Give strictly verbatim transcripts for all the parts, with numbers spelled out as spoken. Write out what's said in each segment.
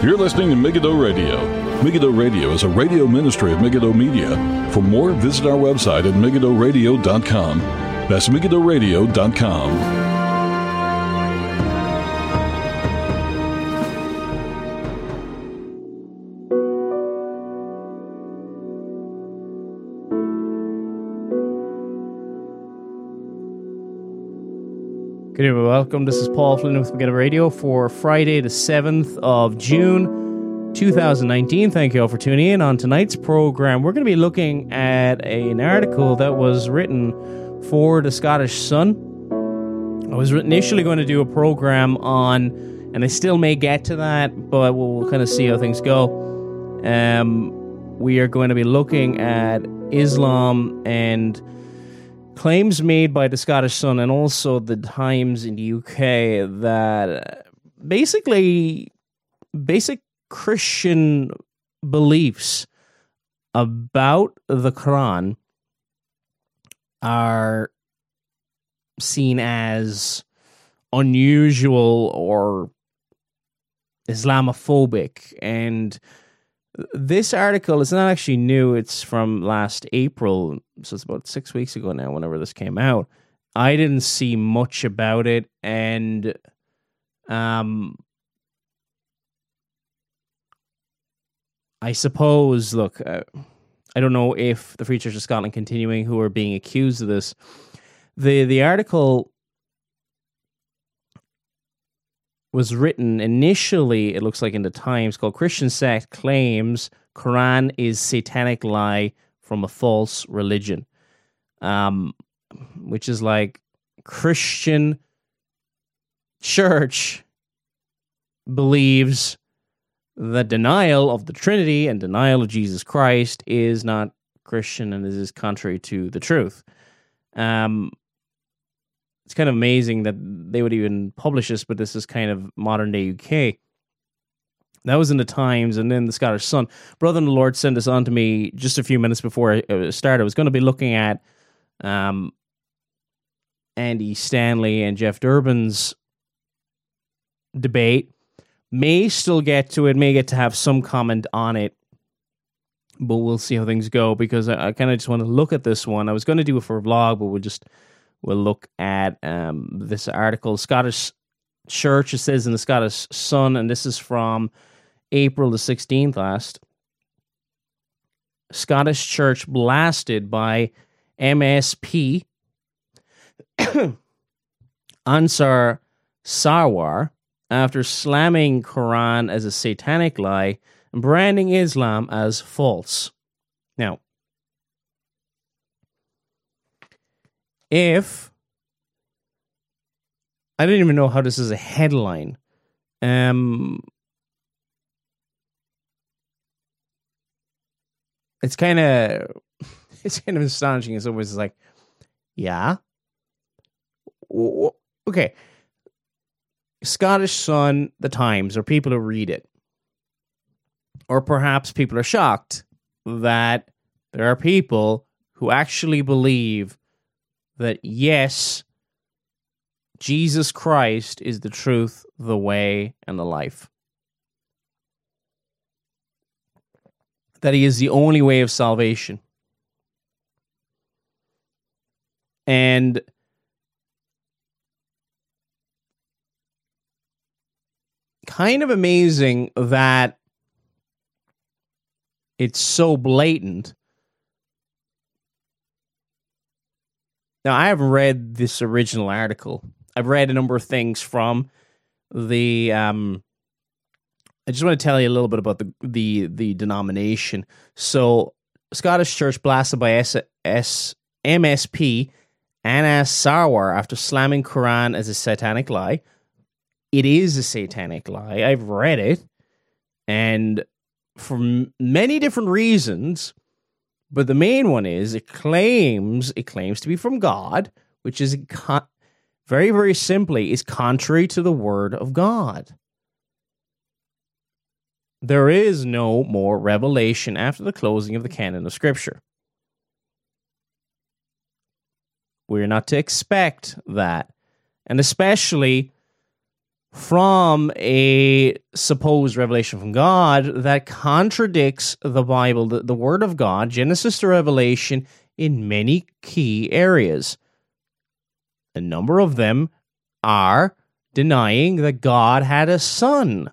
You're listening to Megiddo Radio. Megiddo Radio is a radio ministry of Megiddo Media. For more, visit our website at megiddo radio dot com. That's megiddo radio dot com. Good evening, welcome. This is Paul Flynn with Megiddo Radio for Friday, the seventh of June, two thousand nineteen. Thank you all for tuning in. On tonight's program, we're going to be looking at a, an article that was written for the Scottish Sun. I was initially going to do a program on, and I still may get to that, but we'll, we'll kind of see how things go. Um, we are going to be looking at Islam and claims made by the Scottish Sun and also the Times in the U K that basically basic Christian beliefs about the Quran are seen as unusual or Islamophobic. And this article is not actually new. It's from last April, so it's about six weeks ago now, whenever this came out. I didn't see much about it, and um, I suppose, look, uh, I don't know if the Free Church of Scotland continuing who are being accused of this. The, the article was written initially, it looks like in the Times, called Christian Sect Claims Quran is Satanic Lie from a False Religion. Um, which is like Christian Church believes that denial of the Trinity and denial of Jesus Christ is not Christian and is contrary to the truth. Um, It's kind of amazing that they would even publish this, but this is kind of modern day U K. That was in the Times, and then the Scottish Sun. Brother in the Lord sent this on to me just a few minutes before I started. I was going to be looking at um, Andy Stanley and Jeff Durbin's debate. May still get to it, may get to have some comment on it, but we'll see how things go, because I, I kind of just want to look at this one. I was going to do it for a vlog, but we'll just... We'll look at um, this article. Scottish Church, it says in the Scottish Sun, and this is from April the sixteenth last. Scottish Church blasted by M S P Ansar Sarwar after slamming Quran as a satanic lie and branding Islam as false. Now, If, I didn't even know how this is a headline. Um, it's kind of, it's kind of astonishing. It's always like, yeah. Okay. Scottish Sun, the Times, or people who read it. Or perhaps people are shocked that there are people who actually believe that, yes, Jesus Christ is the truth, the way, and the life. That he is the only way of salvation. And kind of amazing that it's so blatant. Now, I haven't read this original article. I've read a number of things from the... Um, I just want to tell you a little bit about the the, the denomination. So, Scottish Church blasted by S, S, M S P Ansar Sarwar after slamming Quran as a satanic lie. It is a satanic lie. I've read it. And for m- many different reasons... But the main one is it claims it claims to be from God, which is con- very, very simply is contrary to the word of God. There is no more revelation after the closing of the canon of Scripture. We're not to expect that. And especially from a supposed revelation from God that contradicts the Bible, the, the Word of God, Genesis to Revelation, in many key areas. A number of them are denying that God had a son.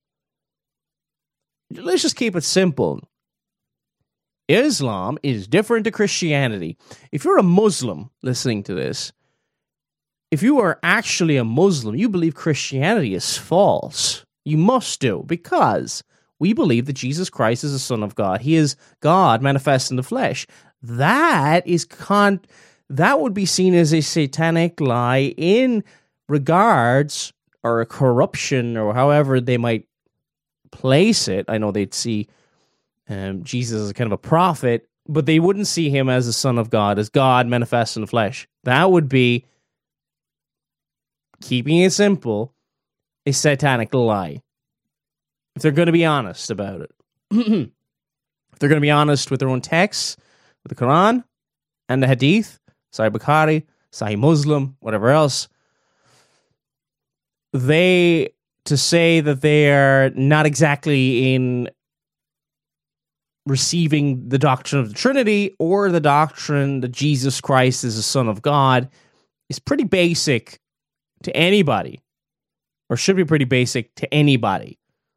Let's just keep it simple. Islam is different to Christianity. If you're a Muslim listening to this, if you are actually a Muslim, you believe Christianity is false. You must do, because we believe that Jesus Christ is the Son of God. He is God manifest in the flesh. That is con- that would be seen as a satanic lie in regards, or a corruption, or however they might place it. I know they'd see um, Jesus as kind of a prophet, but they wouldn't see him as the Son of God, as God manifest in the flesh. That would be, keeping it simple, a satanic lie. If they're going to be honest about it. If they're going to be honest with their own texts, with the Quran and the Hadith, Sahih Bukhari, Sahih Muslim, whatever else, they, to say that they are not exactly in receiving the doctrine of the Trinity or the doctrine that Jesus Christ is the Son of God, is pretty basic to anybody, or should be pretty basic to anybody.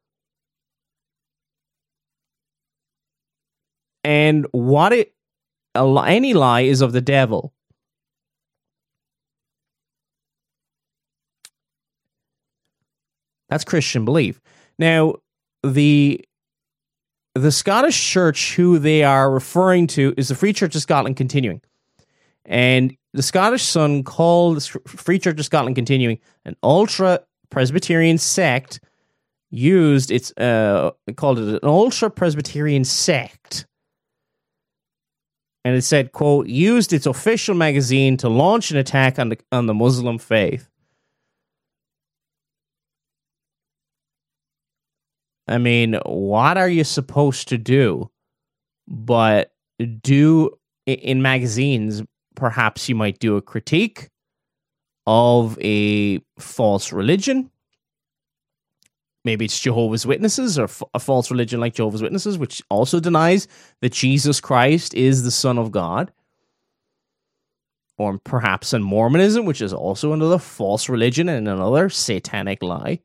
And what it, a, any lie is of the devil. That's Christian belief. Now, the the Scottish Church, who they are referring to, is the Free Church of Scotland Continuing. And the Scottish Sun called the Free Church of Scotland Continuing an ultra-Presbyterian sect, used its, uh, called it an ultra-Presbyterian sect. And it said, quote, used its official magazine to launch an attack on the on the Muslim faith. I mean, what are you supposed to do? But do, in magazines, perhaps you might do a critique of a false religion. Maybe it's Jehovah's Witnesses, or a false religion like Jehovah's Witnesses, which also denies that Jesus Christ is the Son of God. Or perhaps in Mormonism, which is also another false religion and another satanic lie.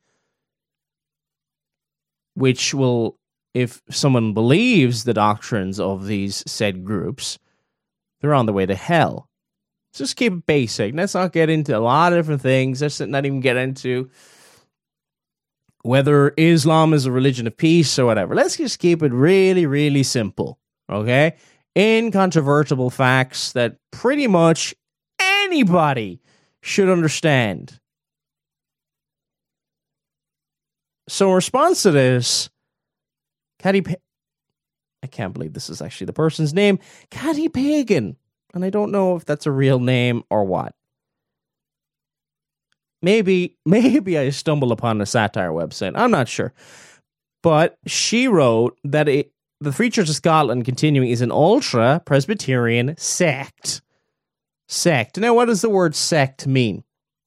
Which will, if someone believes the doctrines of these said groups, they're on the way to hell. Let's just keep it basic. Let's not get into a lot of different things. Let's not even get into whether Islam is a religion of peace or whatever. Let's just keep it really, really simple. Okay? Incontrovertible facts that pretty much anybody should understand. So in response to this, Caddy, pa- I can't believe this is actually the person's name, Caddy Pagan, and I don't know if that's a real name or what. Maybe, maybe I stumbled upon a satire website. I'm not sure, but she wrote that it, the Free Church of Scotland Continuing is an ultra Presbyterian sect. Sect. Now, what does the word sect mean?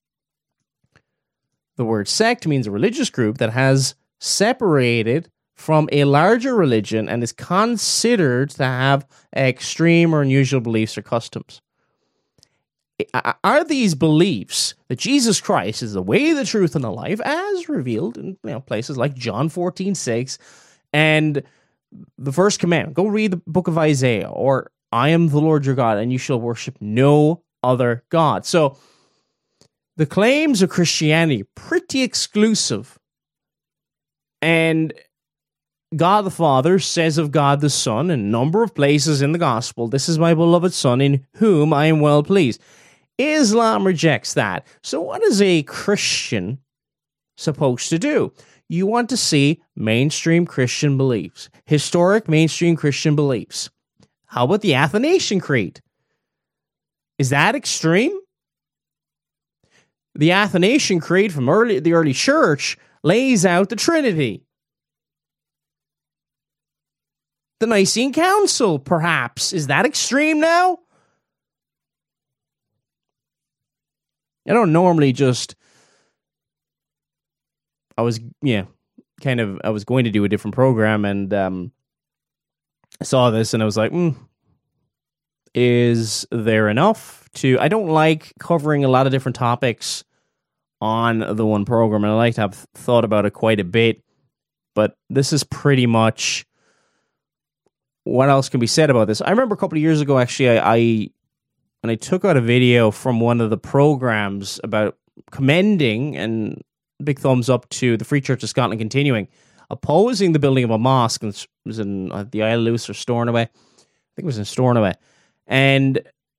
The word sect means a religious group that has separated from a larger religion and is considered to have extreme or unusual beliefs or customs. Are these beliefs that Jesus Christ is the way, the truth, and the life, as revealed in, you know, places like John fourteen six and the first commandment? Go read the book of Isaiah, or I am the Lord your God, and you shall worship no other God. So, the claims of Christianity are pretty exclusive. And God the Father says of God the Son in a number of places in the gospel, this is my beloved Son in whom I am well pleased. Islam rejects that. So what is a Christian supposed to do? You want to see mainstream Christian beliefs, historic mainstream Christian beliefs. How about the Athanasian Creed? Is that extreme? The Athanasian Creed from early, the early church lays out the Trinity. The Nicene Council, perhaps. Is that extreme now? I don't normally just I was, yeah, kind of, I was going to do a different program, and um, I saw this, and I was like, mm, is there enough to, I don't like covering a lot of different topics on the one program, and I like to have thought about it quite a bit, but this is pretty much what else can be said about this. I remember a couple of years ago, actually, I, I and I took out a video from one of the programs about commending, and big thumbs up to the Free Church of Scotland Continuing, opposing the building of a mosque. And it was in uh, the Isle of Lewis or Stornoway. I think it was in Stornoway. And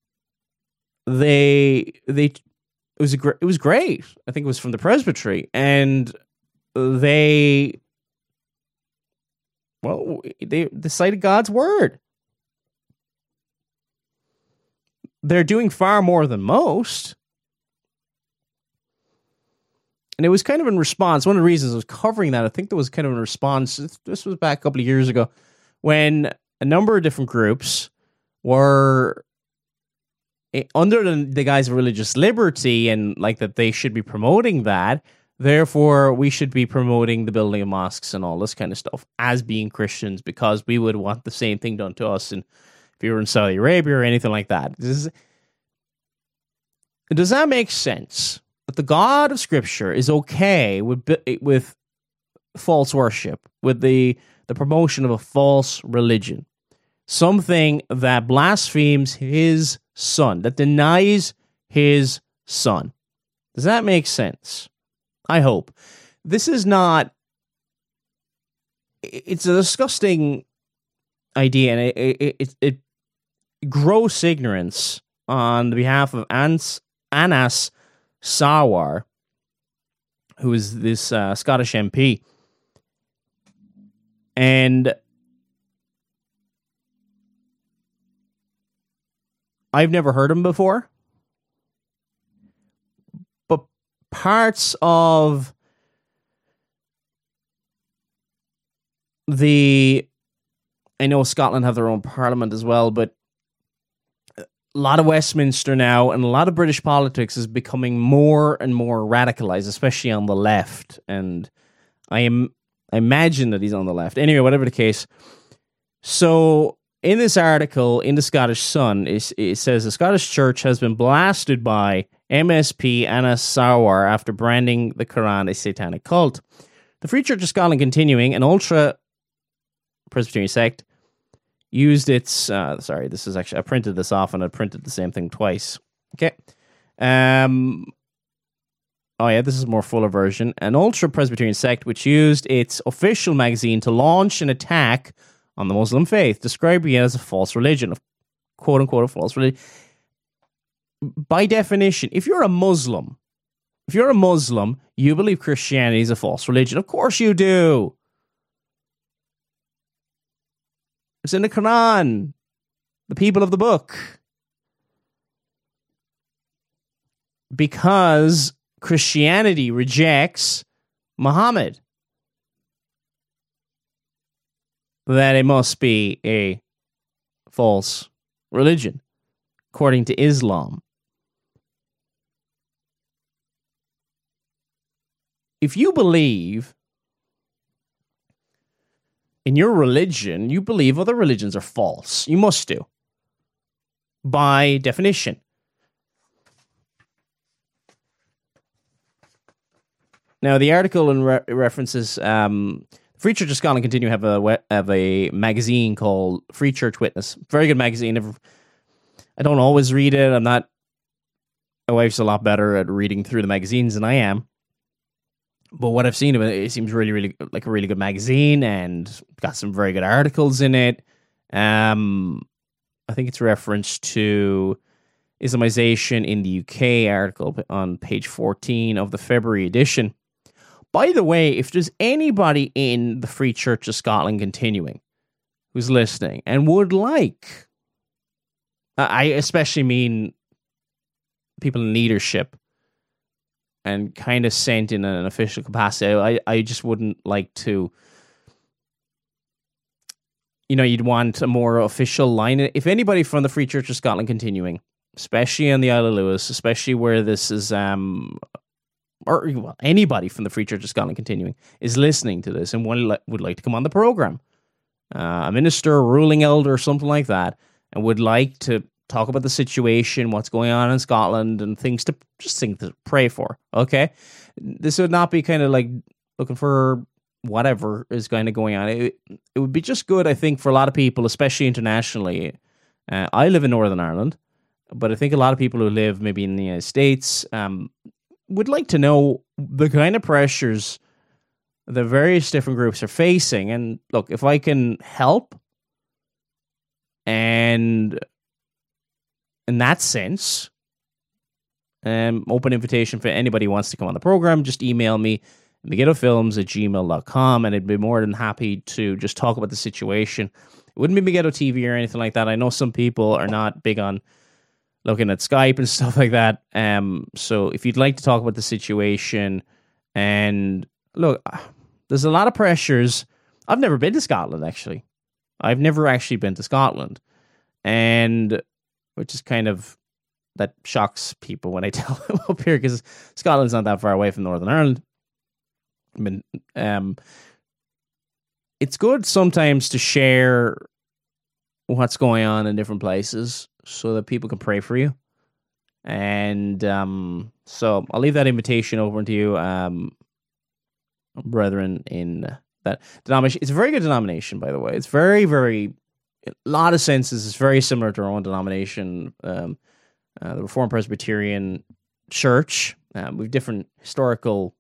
they, they, it was, a gr- it was great. I think it was from the Presbytery. And they, well, they, they cited God's word. They're doing far more than most. And it was kind of in response. One of the reasons I was covering that, I think there was kind of in response. This was back a couple of years ago when a number of different groups were under the, the guise of religious liberty, and like that they should be promoting that. Therefore, we should be promoting the building of mosques and all this kind of stuff as being Christians, because we would want the same thing done to us. And if you were in Saudi Arabia or anything like that, does, does that make sense? That the God of Scripture is okay with with false worship, with the, the promotion of a false religion, something that blasphemes his son, that denies his son. Does that make sense? I hope. This is not, it's a disgusting idea, and it, it, it, it gross ignorance on the behalf of Ans, Anas Sarwar, who is this uh, Scottish M P. And I've never heard him before, but parts of the, I know Scotland have their own parliament as well, but a lot of Westminster now and a lot of British politics is becoming more and more radicalized, especially on the left. And I am, I imagine that he's on the left. Anyway, whatever the case. So in this article in the Scottish Sun, it, it says the Scottish Church has been blasted by M S P Anas Sarwar after branding the Quran a satanic cult. The Free Church of Scotland Continuing, an ultra Presbyterian sect, used its, uh, sorry, this is actually, I printed this off and I printed the same thing twice. Okay. Um, oh yeah, this is a more fuller version. An ultra Presbyterian sect which used its official magazine to launch an attack on the Muslim faith, describing it as a false religion, of quote unquote a false religion. By definition, if you're a Muslim, if you're a Muslim, you believe Christianity is a false religion. Of course you do. It's in the Quran, the people of the book. Because Christianity rejects Muhammad, that it must be a false religion, according to Islam. If you believe in your religion, you believe other religions are false. You must do. By definition. Now, the article in re- references um, Free Church of Scotland Continue have a have a magazine called Free Church Witness. Very good magazine. I don't always read it. I'm not. My wife's a lot better at reading through the magazines than I am. But what I've seen of it, it seems really, really like a really good magazine, and got some very good articles in it. Um, I think it's referenced to Islamization in the U K article on page fourteen of the February edition. By the way, if there's anybody in the Free Church of Scotland Continuing who's listening and would like, I especially mean people in leadership, and kind of sent in an official capacity, I, I just wouldn't like to, you know, you'd want a more official line. If anybody from the Free Church of Scotland Continuing, especially on the Isle of Lewis, especially where this is um, or well, anybody from the Free Church of Scotland Continuing is listening to this and would, would like to come on the program, uh, a minister, a ruling elder, something like that, and would like to talk about the situation, what's going on in Scotland, and things to just things to pray for. Okay, this would not be kind of like looking for whatever is kind of going on. It, it would be just good, I think, for a lot of people, especially internationally. Uh, I live in Northern Ireland, but I think a lot of people who live maybe in the United States um, would like to know the kind of pressures the various different groups are facing. And look, if I can help, and in that sense, um, open invitation for anybody who wants to come on the program, just email me, megiddo.films at gmail dot com, and I'd be more than happy to just talk about the situation. It wouldn't be Megiddo T V or anything like that. I know some people are not big on looking at Skype and stuff like that. Um, so if you'd like to talk about the situation, and look, there's a lot of pressures. I've never been to Scotland, actually. I've never actually been to Scotland, and which is kind of, that shocks people when I tell them up here, because Scotland's not that far away from Northern Ireland. I mean, um, it's good sometimes to share what's going on in different places so that people can pray for you. And um, so I'll leave that invitation over to you, um, brethren, in that denomination. It's a very good denomination, by the way. It's very, very, in a lot of senses, it's very similar to our own denomination, um, uh, the Reformed Presbyterian Church. Um, we have different historical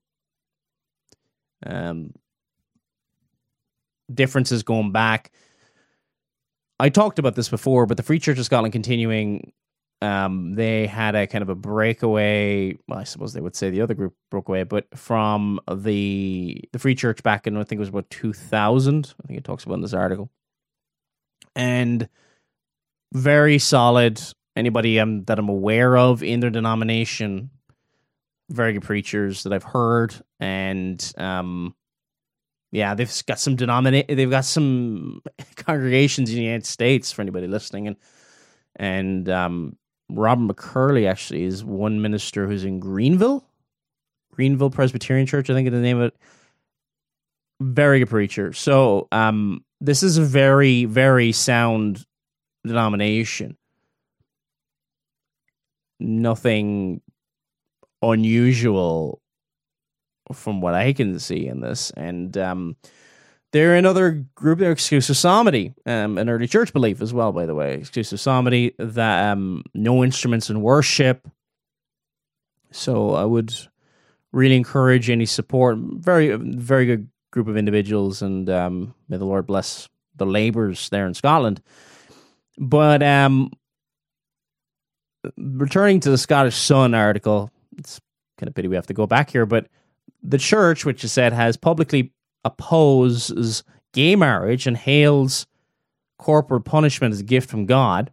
um, differences going back. I talked about this before, but the Free Church of Scotland Continuing, um, they had a kind of a breakaway. Well, I suppose they would say the other group broke away, but from the the Free Church back in, I think it was about two thousand. I think it talks about in this article, and very solid. Anybody um, that I'm aware of in their denomination, very good preachers that I've heard, and um, yeah, they've got some denomina- They've got some congregations in the United States for anybody listening, and and um, Robert McCurley actually is one minister who's in Greenville, Greenville Presbyterian Church, I think is the name of it. Very good preacher. So um, this is a very, very sound denomination. Nothing unusual from what I can see in this. And um, they're another group, they're Exclusive Psalmody, um, an early church belief as well, by the way. Exclusive Psalmody, that um, no instruments in worship. So I would really encourage any support. Very, very good group of individuals, and um, may the Lord bless the labours there in Scotland. But um, returning to the Scottish Sun article, it's kind of pity we have to go back here, but the church, which is said has publicly opposes gay marriage and hails corporal punishment as a gift from God,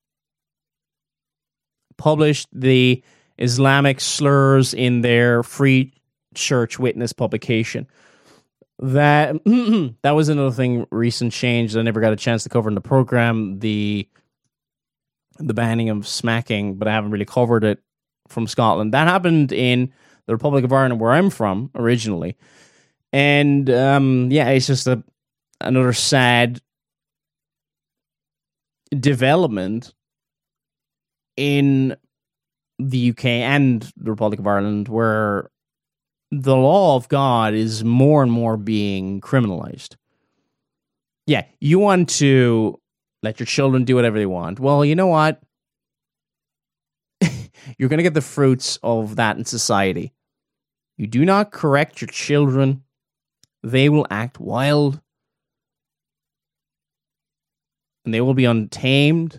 published the Islamic slurs in their Free Church Witness publication. That that was another thing, recent change that I never got a chance to cover in the program, the the banning of smacking, but I haven't really covered it from Scotland. That happened in the Republic of Ireland, where I'm from originally. And um, yeah, it's just a another sad development in the U K and the Republic of Ireland, where the law of God is more and more being criminalized. Yeah, you want to let your children do whatever they want. Well, you know what? You're going to get the fruits of that in society. You do not correct your children, they will act wild, and they will be untamed,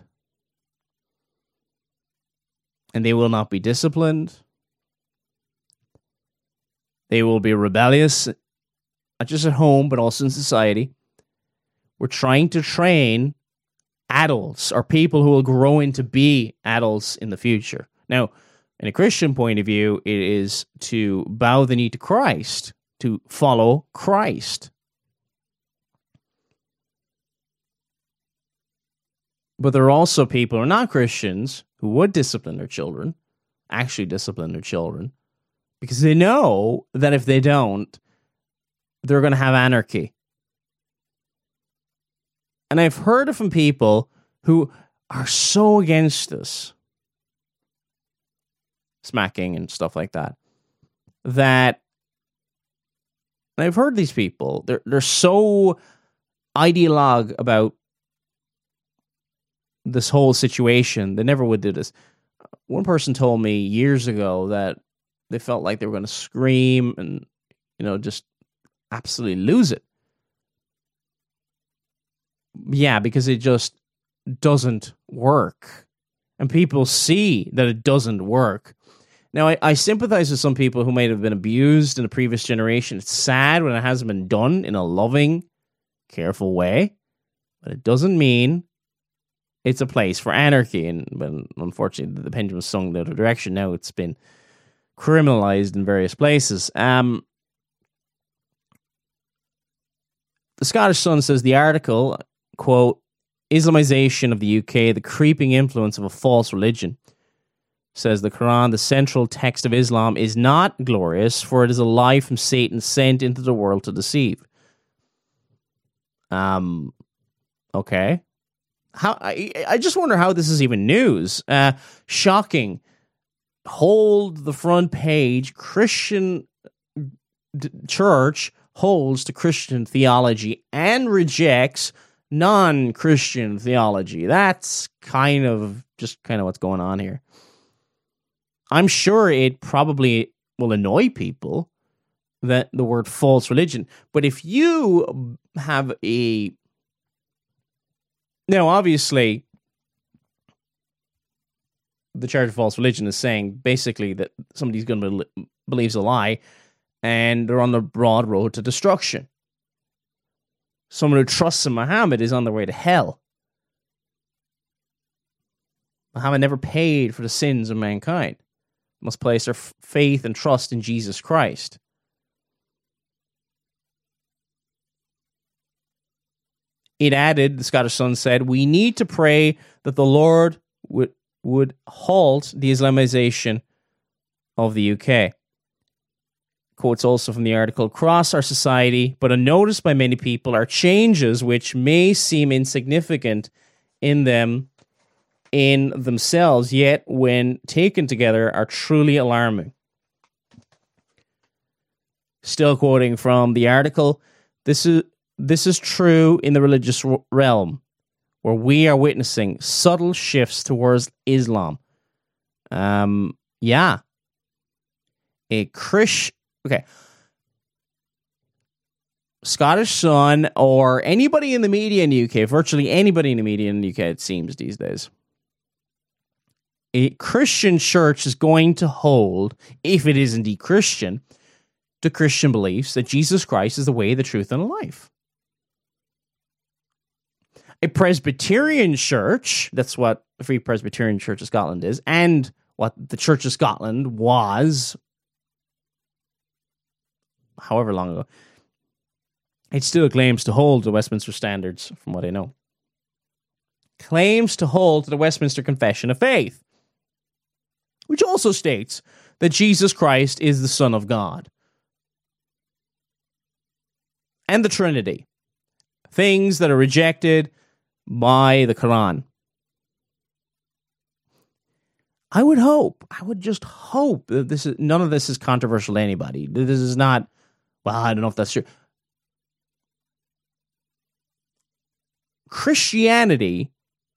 and they will not be disciplined. They will be rebellious, not just at home, but also in society. We're trying to train adults, or people who will grow into be adults in the future. Now, in a Christian point of view, it is to bow the knee to Christ, to follow Christ. But there are also people who are not Christians who would discipline their children, actually discipline their children, because they know that if they don't, they're going to have anarchy. And I've heard it from people who are so against this, smacking and stuff like that, that and I've heard these people, they're, they're so ideologue about this whole situation, they never would do this. One person told me years ago that they felt like they were going to scream and, you know, just absolutely lose it. Yeah, because it just doesn't work. And people see that it doesn't work. Now, I, I sympathize with some people who might have been abused in a previous generation. It's sad when it hasn't been done in a loving, careful way. But it doesn't mean it's a place for anarchy. And when, unfortunately, the pendulum swung the other direction. Now it's been criminalized in various places. Um, the Scottish Sun says the article, quote, Islamization of the U K, the creeping influence of a false religion. Says the Quran, the central text of Islam, is not glorious, for it is a lie from Satan sent into the world to deceive. Um, okay. How I, I just wonder how this is even news. Uh, shocking. Hold the front page. Christian d- church holds to Christian theology and rejects non-Christian theology. That's kind of just kind of what's going on here. I'm sure it probably will annoy people that the word false religion. But if you have a... Now, obviously, the charge of false religion is saying basically that somebody's going to be, believes a lie and they're on the broad road to destruction. Someone who trusts in Muhammad is on their way to hell. Muhammad never paid for the sins of mankind. Must place their f- faith and trust in Jesus Christ. It added, the Scottish Sun said, we need to pray that the Lord would, would halt the Islamization of the U K. Quotes also from the article, across our society, but unnoticed by many people, are changes which may seem insignificant in them in themselves, yet when taken together are truly alarming. Still quoting from the article, this is this is true in the religious realm, where we are witnessing subtle shifts towards Islam. Um, yeah. A Christian, okay. Scottish Sun, or anybody in the media in the U K, virtually anybody in the media in the U K, it seems these days, a Christian church is going to hold, if it is indeed Christian, to Christian beliefs that Jesus Christ is the way, the truth, and the life. A Presbyterian church, that's what the Free Presbyterian Church of Scotland is, and what the Church of Scotland was, however long ago, it still claims to hold the Westminster Standards, from what I know. Claims to hold to the Westminster Confession of Faith, which also states that Jesus Christ is the Son of God. And the Trinity. Things that are rejected by the Quran. I would hope, I would just hope that this is, none of this is controversial to anybody. This is not, well, I don't know if that's true. Christianity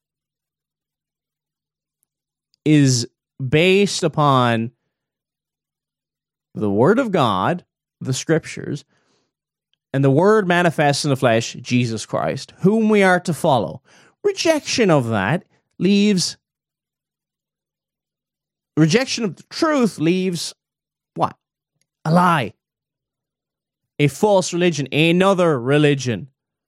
is based upon the Word of God, the Scriptures, and the Word manifests in the flesh, Jesus Christ, whom we are to follow. Rejection of that leaves, rejection of the truth leaves what? A lie. A false religion, another religion.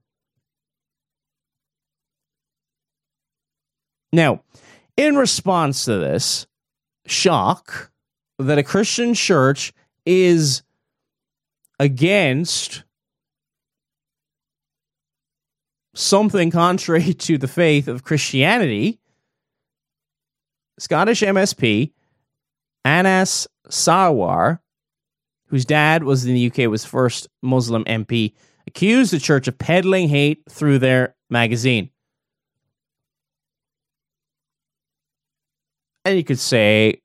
Now, in response to this shock that a Christian church is against something contrary to the faith of Christianity, Scottish M S P Anas Sarwar whose dad was in the U K, was first Muslim M P, accused the church of peddling hate through their magazine. And you could say,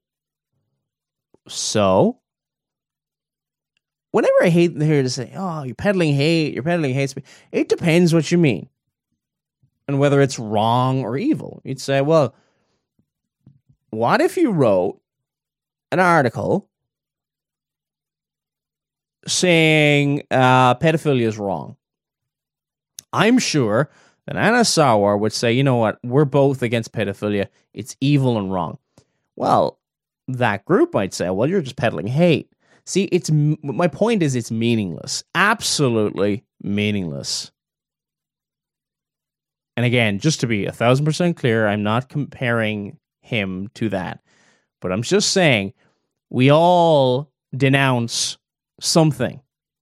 so? Whenever I hate here to say, oh, you're peddling hate, you're peddling hate speech, it depends what you mean. And whether it's wrong or evil. You'd say, well, what if you wrote an article saying uh, pedophilia is wrong? I'm sure that Anna Sawar would say, you know what, we're both against pedophilia. It's evil and wrong. Well, that group might say, well, you're just peddling hate. See, it's my point is it's meaningless. Absolutely meaningless. And again, just to be a thousand percent clear, I'm not comparing him to that. But I'm just saying, we all denounce something.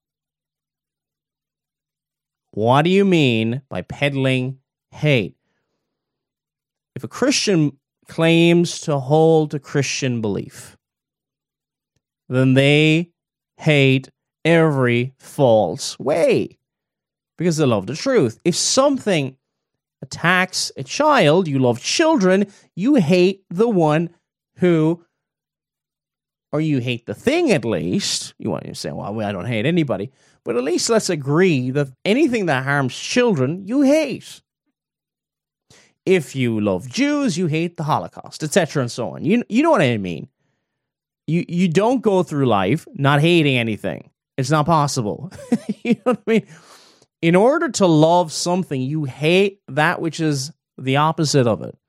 What do you mean by peddling hate? If a Christian claims to hold to Christian belief, then they hate every false way because they love the truth. If something attacks a child, you love children, you hate the one who, or you hate the thing at least. You want to say, well, I don't hate anybody, but at least let's agree that anything that harms children, you hate. If you love Jews, you hate the Holocaust, et cetera, and so on. You you know what I mean. You you don't go through life not hating anything. It's not possible. You know what I mean? In order to love something, you hate that which is the opposite of it.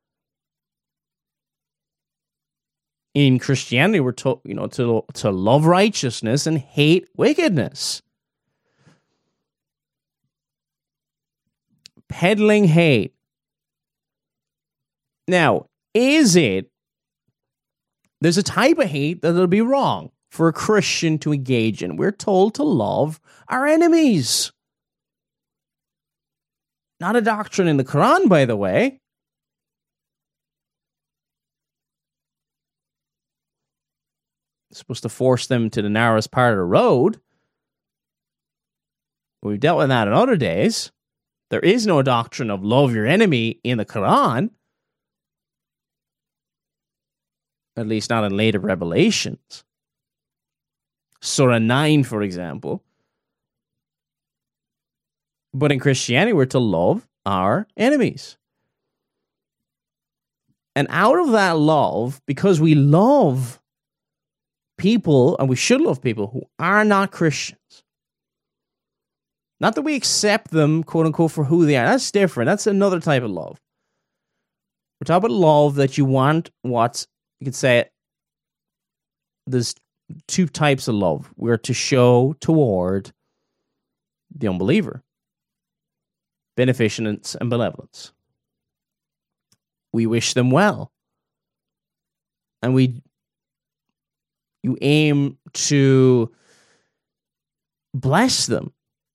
In Christianity, we're told, you know, to to love righteousness and hate wickedness. Peddling hate. Now, is it, there's a type of hate that it'll be wrong for a Christian to engage in. We're told to love our enemies. Not a doctrine in the Quran, by the way. It's supposed to force them to the narrowest part of the road. We've dealt with that in other days. There is no doctrine of love your enemy in the Quran. At least not in later revelations. Surah nine, for example. But in Christianity, we're to love our enemies. And out of that love, because we love people, and we should love people who are not Christians. Not that we accept them, quote unquote, for who they are. That's different. That's another type of love. We're talking about love that you want what's, you could say it, there's two types of love. We're to show toward the unbeliever. Beneficence and benevolence. We wish them well. And we, you aim to bless them.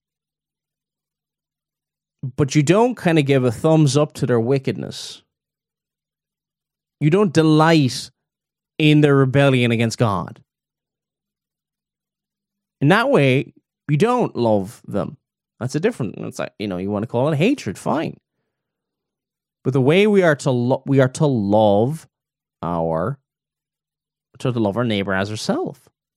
But you don't kind of give a thumbs up to their wickedness. You don't delight in their rebellion against God. In that way, you don't love them. That's a different, it's like, you know, you want to call it hatred, fine. But the way we are to lo- we are to love our to love our neighbor as ourselves.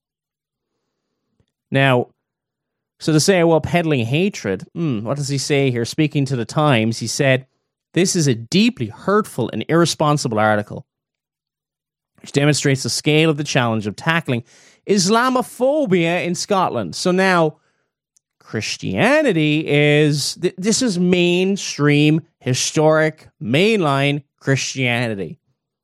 Now, so to say, well, peddling hatred, hmm, what does he say here? Speaking to the Times, he said, this is a deeply hurtful and irresponsible article, which demonstrates the scale of the challenge of tackling Islamophobia in Scotland. So now, Christianity is, th- this is mainstream, historic, mainline Christianity.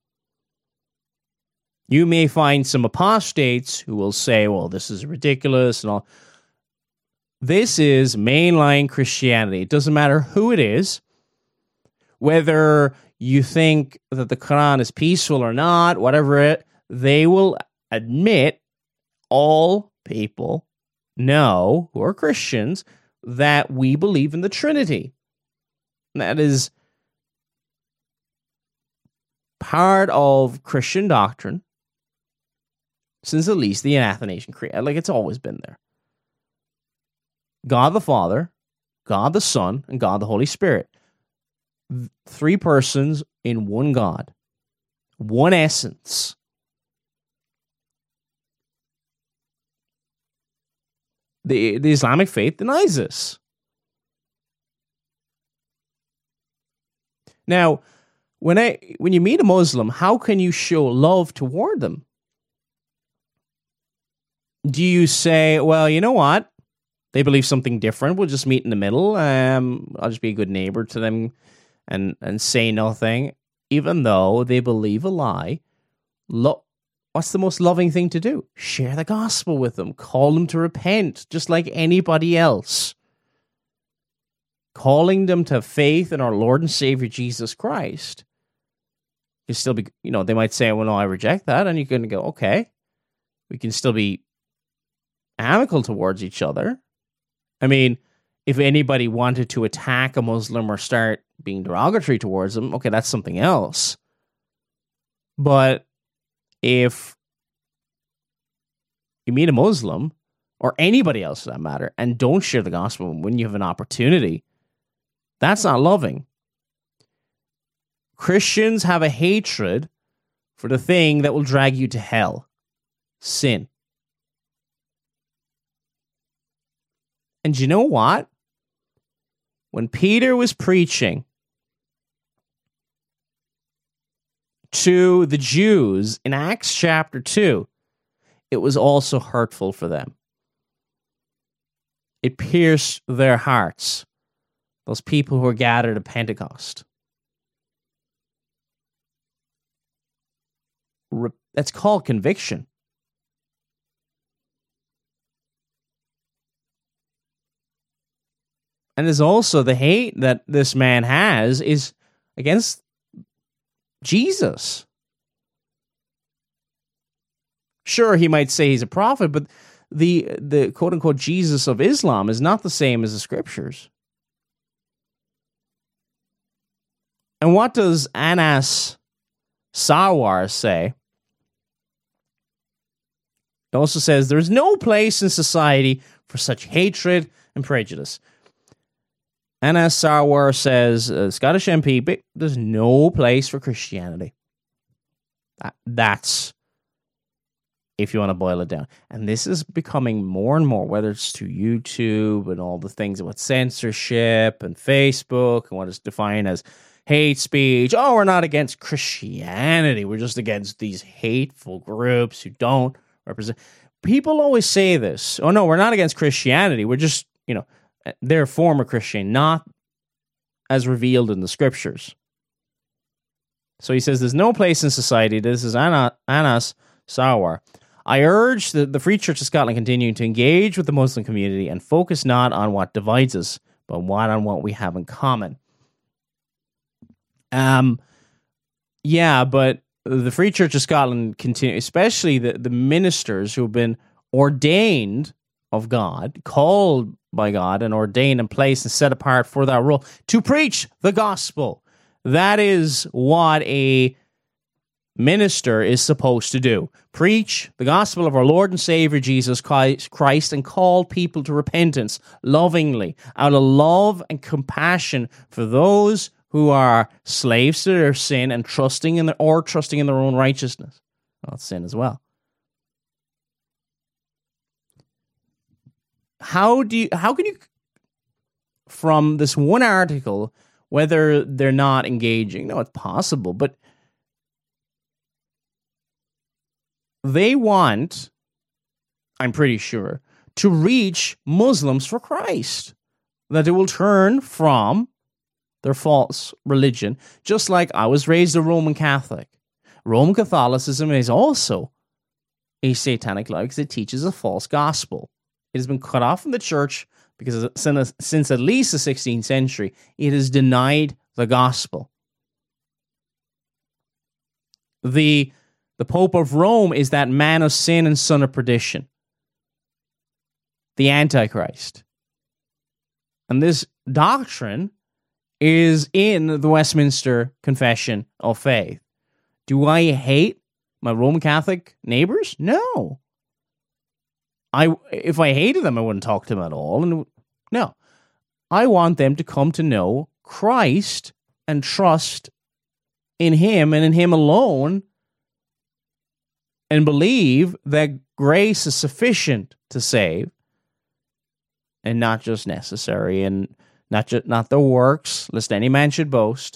You may find some apostates who will say, well, this is ridiculous and all. This is mainline Christianity. It doesn't matter who it is, whether you think that the Quran is peaceful or not, whatever it, they will admit, all people know who are Christians, that we believe in the Trinity. That is part of Christian doctrine. since at least the Athanasian Creed. Like, it's always been there. God the Father, God the Son, and God the Holy Spirit. Three persons in one God. One essence. The, the Islamic faith denies this. Now, when I when you meet a Muslim, how can you show love toward them? Do you say, well, you know what? They believe something different. We'll just meet in the middle. Um, I'll just be a good neighbor to them and, and say nothing, even though they believe a lie. Lo- What's the most loving thing to do? Share the gospel with them. Call them to repent, just like anybody else. Calling them to faith in our Lord and Savior Jesus Christ. You still be, you know, they might say, well, no, I reject that. And you're going to go, okay. We can still be amicable towards each other. I mean, if anybody wanted to attack a Muslim or start being derogatory towards them, okay, that's something else. But if you meet a Muslim, or anybody else for that matter, and don't share the gospel when you have an opportunity, that's not loving. Christians have a hatred for the thing that will drag you to hell. Sin. And you know what? When Peter was preaching to the Jews in Acts chapter two, it was also hurtful for them. It pierced their hearts. Those people who were gathered at Pentecost. That's called conviction. And there's also the hate that this man has is against Jesus. Sure, he might say he's a prophet, but the the quote-unquote Jesus of Islam is not the same as the scriptures. And what does Anas Sarwar say? It also says, there's no place in society for such hatred and prejudice. Anas Sarwar says, uh, Scottish M P, but there's no place for Christianity. That, that's, if you want to boil it down. And this is becoming more and more, whether it's to YouTube and all the things about censorship and Facebook and what is defined as hate speech. Oh, we're not against Christianity. We're just against these hateful groups who don't represent. People always say this. Oh, no, we're not against Christianity. We're just, you know, they're former Christian, not as revealed in the scriptures. So he says, there's no place in society. This is Anna, Anas Sarwar. I urge the, the Free Church of Scotland continue to engage with the Muslim community and focus not on what divides us, but what on what we have in common. Um, yeah, but the Free Church of Scotland continue, especially the, the ministers who have been ordained of God, called by God and ordained and placed and set apart for that role to preach the gospel. That is what a minister is supposed to do. Preach the gospel of our Lord and Savior Jesus Christ and call people to repentance lovingly, out of love and compassion for those who are slaves to their sin and trusting in the, or trusting in their own righteousness. Well, it's sin as well. How do you, how can you, from this one article, whether they're not engaging? No, it's possible, but they want, I'm pretty sure, to reach Muslims for Christ. That they will turn from their false religion, just like I was raised a Roman Catholic. Roman Catholicism is also a satanic lie because it teaches a false gospel. It has been cut off from the church because since, since at least the sixteenth century, it has denied the gospel. The, the Pope of Rome is that man of sin and son of perdition. The Antichrist. And this doctrine is in the Westminster Confession of Faith. Do I hate My Roman Catholic neighbors? No. I if I hated them, I wouldn't talk to them at all. And no. I want them to come to know Christ and trust in him and in him alone, and believe that grace is sufficient to save and not just necessary, and not just not the works, lest any man should boast.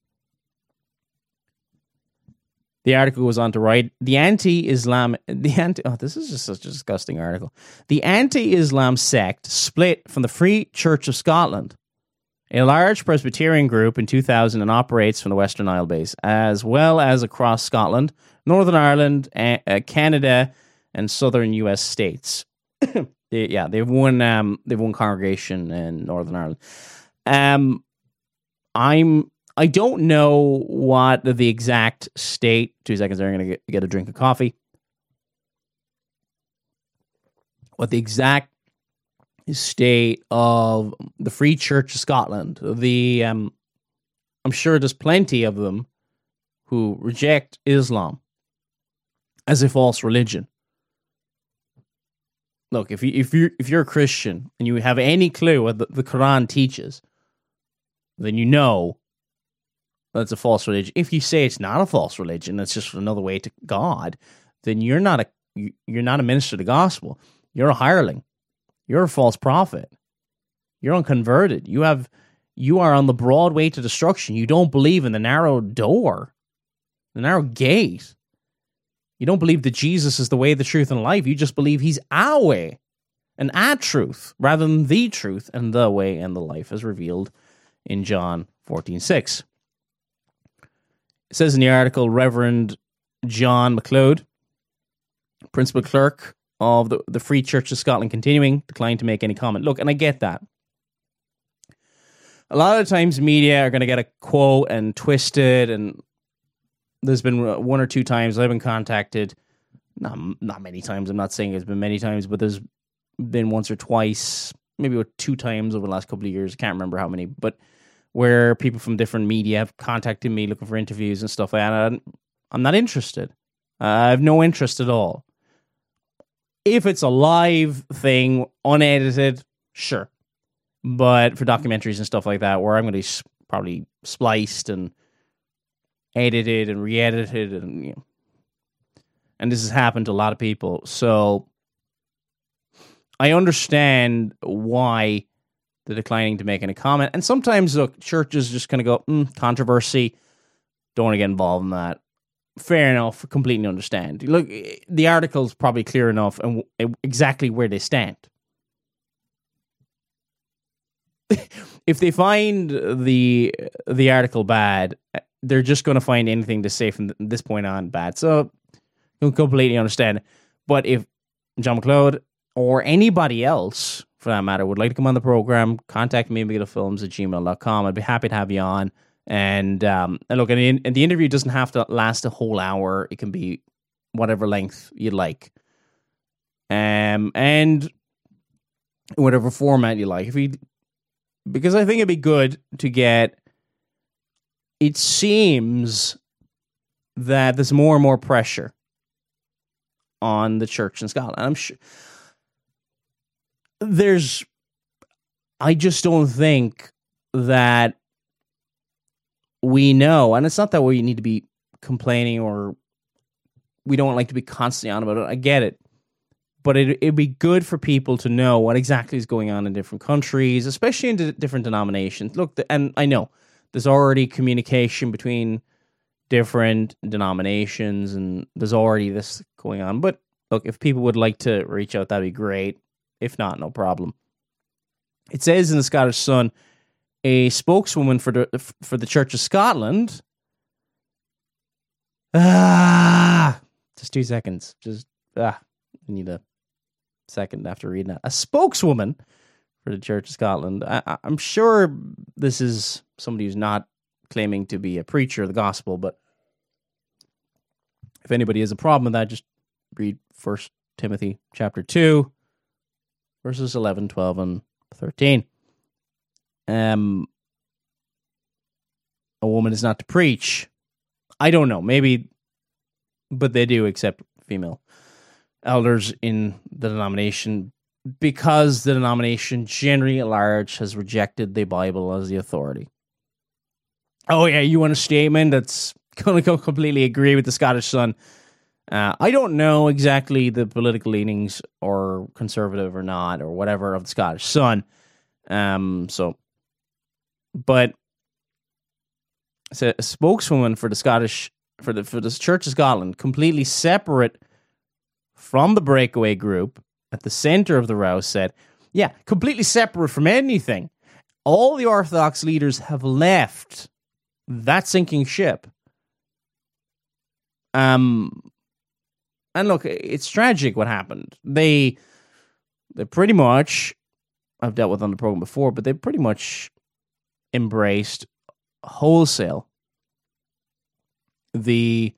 The article goes on to write, the anti-Islam, the anti, oh, this is just such a disgusting article. The anti-Islam sect split from the Free Church of Scotland, a large Presbyterian group in two thousand, and operates from the Western Isle base, as well as across Scotland, Northern Ireland, uh, Canada, and southern U S states. they, yeah, they've one, um, they've one congregation in Northern Ireland. Um, I'm. I don't know what the exact state. Two seconds there, I'm going to get a drink of coffee. What the exact state of the Free Church of Scotland. The um, I'm sure there's plenty of them who reject Islam as a false religion. Look, if you if you if you're a Christian and you have any clue what the, the Quran teaches, then you know that's a false religion. If you say it's not a false religion, it's just another way to God, then you're not a you're not a minister of the gospel. You're a hireling. You're a false prophet. You're unconverted. You have you are on the broad way to destruction. You don't believe in the narrow door, the narrow gate. You don't believe that Jesus is the way, the truth, and life. You just believe he's our way and our truth, rather than the truth and the way and the life as revealed in John fourteen six. It says in the article, Reverend John MacLeod, principal clerk of the, the Free Church of Scotland, continuing, declined to make any comment. Look, and I get that. A lot of times media are going to get a quote and twist it, and there's been one or two times I've been contacted, not, not many times, I'm not saying it's been many times, but there's been once or twice, maybe two times over the last couple of years, I can't remember how many, but where people from different media have contacted me looking for interviews and stuff like that. I'm not interested. Uh, I have no interest at all. If it's a live thing, unedited, sure. But for documentaries and stuff like that, where I'm going to be probably spliced and edited and re-edited, and you know, and this has happened to a lot of people. So I understand why they're declining to make any comment. And sometimes, look, churches just kind of go, mm, controversy, don't want to get involved in that. Fair enough, completely understand. Look, the article's probably clear enough and w- exactly where they stand. If they find the the article bad, they're just going to find anything to say from this point on bad. So, I completely understand. But if John MacLeod or anybody else, for that matter, would like to come on the program, contact me at megidofilms at gmail dot com. I'd be happy to have you on. And, um, and look, and, and the interview doesn't have to last a whole hour. It can be whatever length you'd like. Um, and whatever format you like. If you, because I think it'd be good to get, it seems that there's more and more pressure on the church in Scotland. I'm sure there's, I just don't think that we know, and it's not that we need to be complaining or we don't like to be constantly on about it. I get it. But it, it'd be good for people to know what exactly is going on in different countries, especially in d- different denominations. Look, the, and I know there's already communication between different denominations, and there's already this going on. But look, if people would like to reach out, that'd be great. If not, no problem. It says in the Scottish Sun, a spokeswoman for the for the Church of Scotland. Ah, just two seconds. Just ah, I need a second after reading that. A spokeswoman for the Church of Scotland. I, I'm sure this is somebody who's not claiming to be a preacher of the gospel, but if anybody has a problem with that, just read First Timothy chapter two, verses eleven, twelve, and thirteen. Um, a woman is not to preach. I don't know. Maybe but they do accept female elders in the denomination because the denomination generally at large has rejected the Bible as the authority. Oh yeah, you want a statement that's going to go completely agree with the Scottish Sun? Uh, I don't know exactly the political leanings or conservative or not or whatever of the Scottish Sun. Um, so, but so a spokeswoman for the Scottish for the for the Church of Scotland, completely separate from the breakaway group at the center of the row, said, "Yeah, completely separate from anything. All the Orthodox leaders have left that sinking ship." Um. And look, it's tragic what happened. They, they pretty much, I've dealt with on the program before, but they pretty much embraced wholesale the,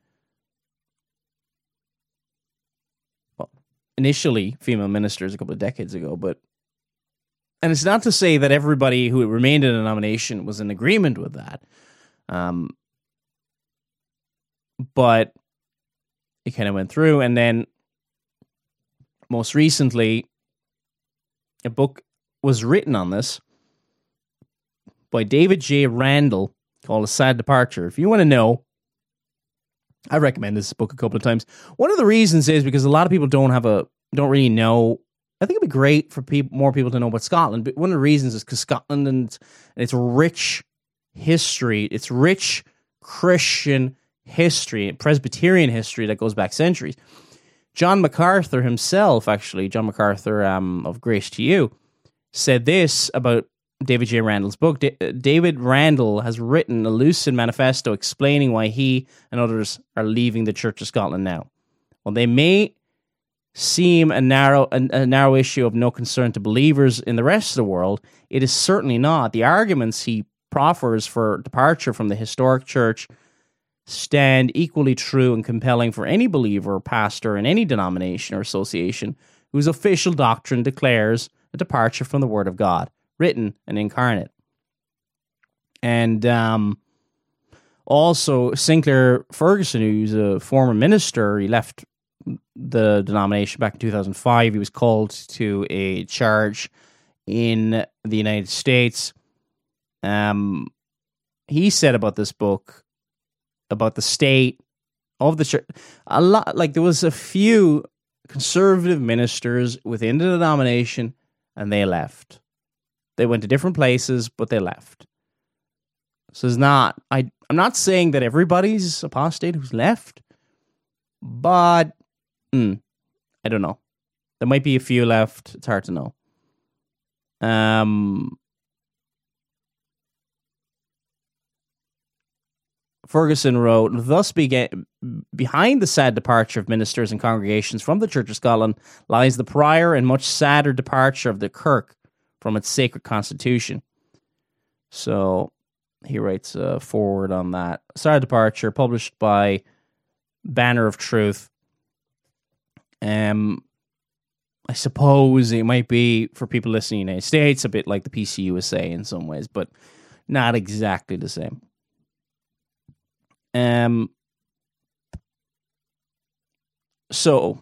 well, initially female ministers a couple of decades ago, but, and it's not to say that everybody who remained in the denomination was in agreement with that, um, but it kind of went through, and then most recently, a book was written on this by David J. Randall called A Sad Departure. If you want to know, I recommend this book a couple of times. One of the reasons is because a lot of people don't have a don't really know. I think it'd be great for people, more people to know about Scotland, but one of the reasons is because Scotland and, and its rich history, its rich Christian history, Presbyterian history that goes back centuries. John MacArthur himself, actually, John MacArthur um, of Grace to You, said this about David J. Randall's book. D- David Randall has written a lucid manifesto explaining why he and others are leaving the Church of Scotland now. While they may seem a narrow, a, a narrow issue of no concern to believers in the rest of the world, it is certainly not. The arguments he proffers for departure from the historic church stand equally true and compelling for any believer or pastor in any denomination or association whose official doctrine declares a departure from the Word of God, written and incarnate. And um, also, Sinclair Ferguson, who's a former minister, he left the denomination back in two thousand five. He was called to a charge in the United States. Um, he said about this book, about the state of the church, a lot, like there was a few conservative ministers within the denomination, and they left. They went to different places, but they left. So it's not, I, I'm not saying that everybody's apostate who's left, but mm, I don't know. There might be a few left. It's hard to know. Um, Ferguson wrote, thus began, behind the sad departure of ministers and congregations from the Church of Scotland lies the prior and much sadder departure of the Kirk from its sacred constitution. So he writes a forward on that. Sad departure, published by Banner of Truth. Um, I suppose it might be, for people listening in the United States, a bit like the P C U S A in some ways, but not exactly the same. Um. So,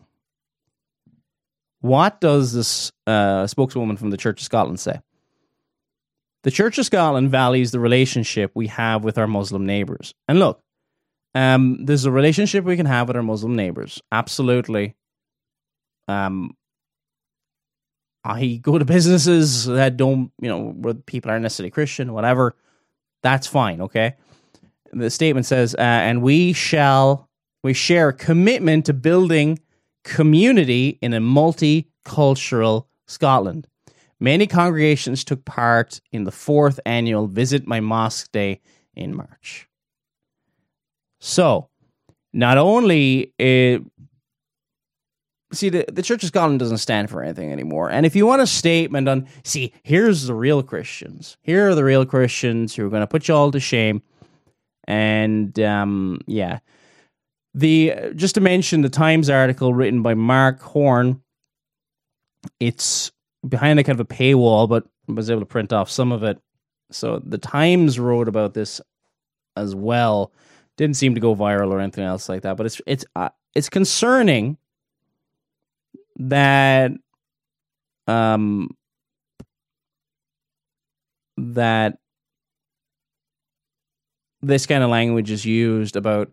what does this uh, spokeswoman from the Church of Scotland say? The Church of Scotland values the relationship we have with our Muslim neighbours. And look, um, there's a relationship we can have with our Muslim neighbours. Absolutely. Um, I go to businesses that don't, you know, where people aren't necessarily Christian, whatever. That's fine, okay? The statement says, uh, and we shall, we share a commitment to building community in a multicultural Scotland. Many congregations took part in the fourth annual Visit My Mosque Day in March. So, not only, uh, see, the, the Church of Scotland doesn't stand for anything anymore. And if you want a statement on, see, here's the real Christians. Here are the real Christians who are going to put you all to shame. And, um, yeah. The just to mention the Times article written by Mark Horn, it's behind a kind of a paywall, but I was able to print off some of it. So the Times wrote about this as well. Didn't seem to go viral or anything else like that, but it's it's uh, it's concerning that um that this kind of language is used about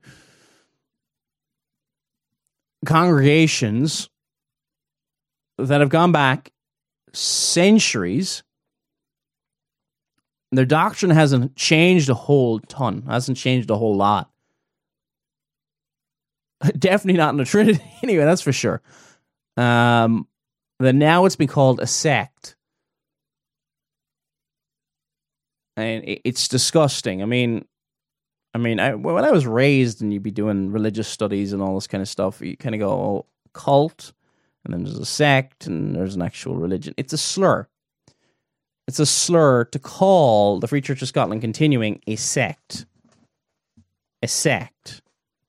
congregations that have gone back centuries. Their doctrine hasn't changed a whole ton, hasn't changed a whole lot. Definitely not in the Trinity, anyway, that's for sure. Um, that now it's been called a sect. And it's disgusting. I mean, I mean, I, when I was raised and you'd be doing religious studies and all this kind of stuff, you kind of go, oh, cult, and then there's a sect, and there's an actual religion. It's a slur. It's a slur to call the Free Church of Scotland Continuing a sect. A sect.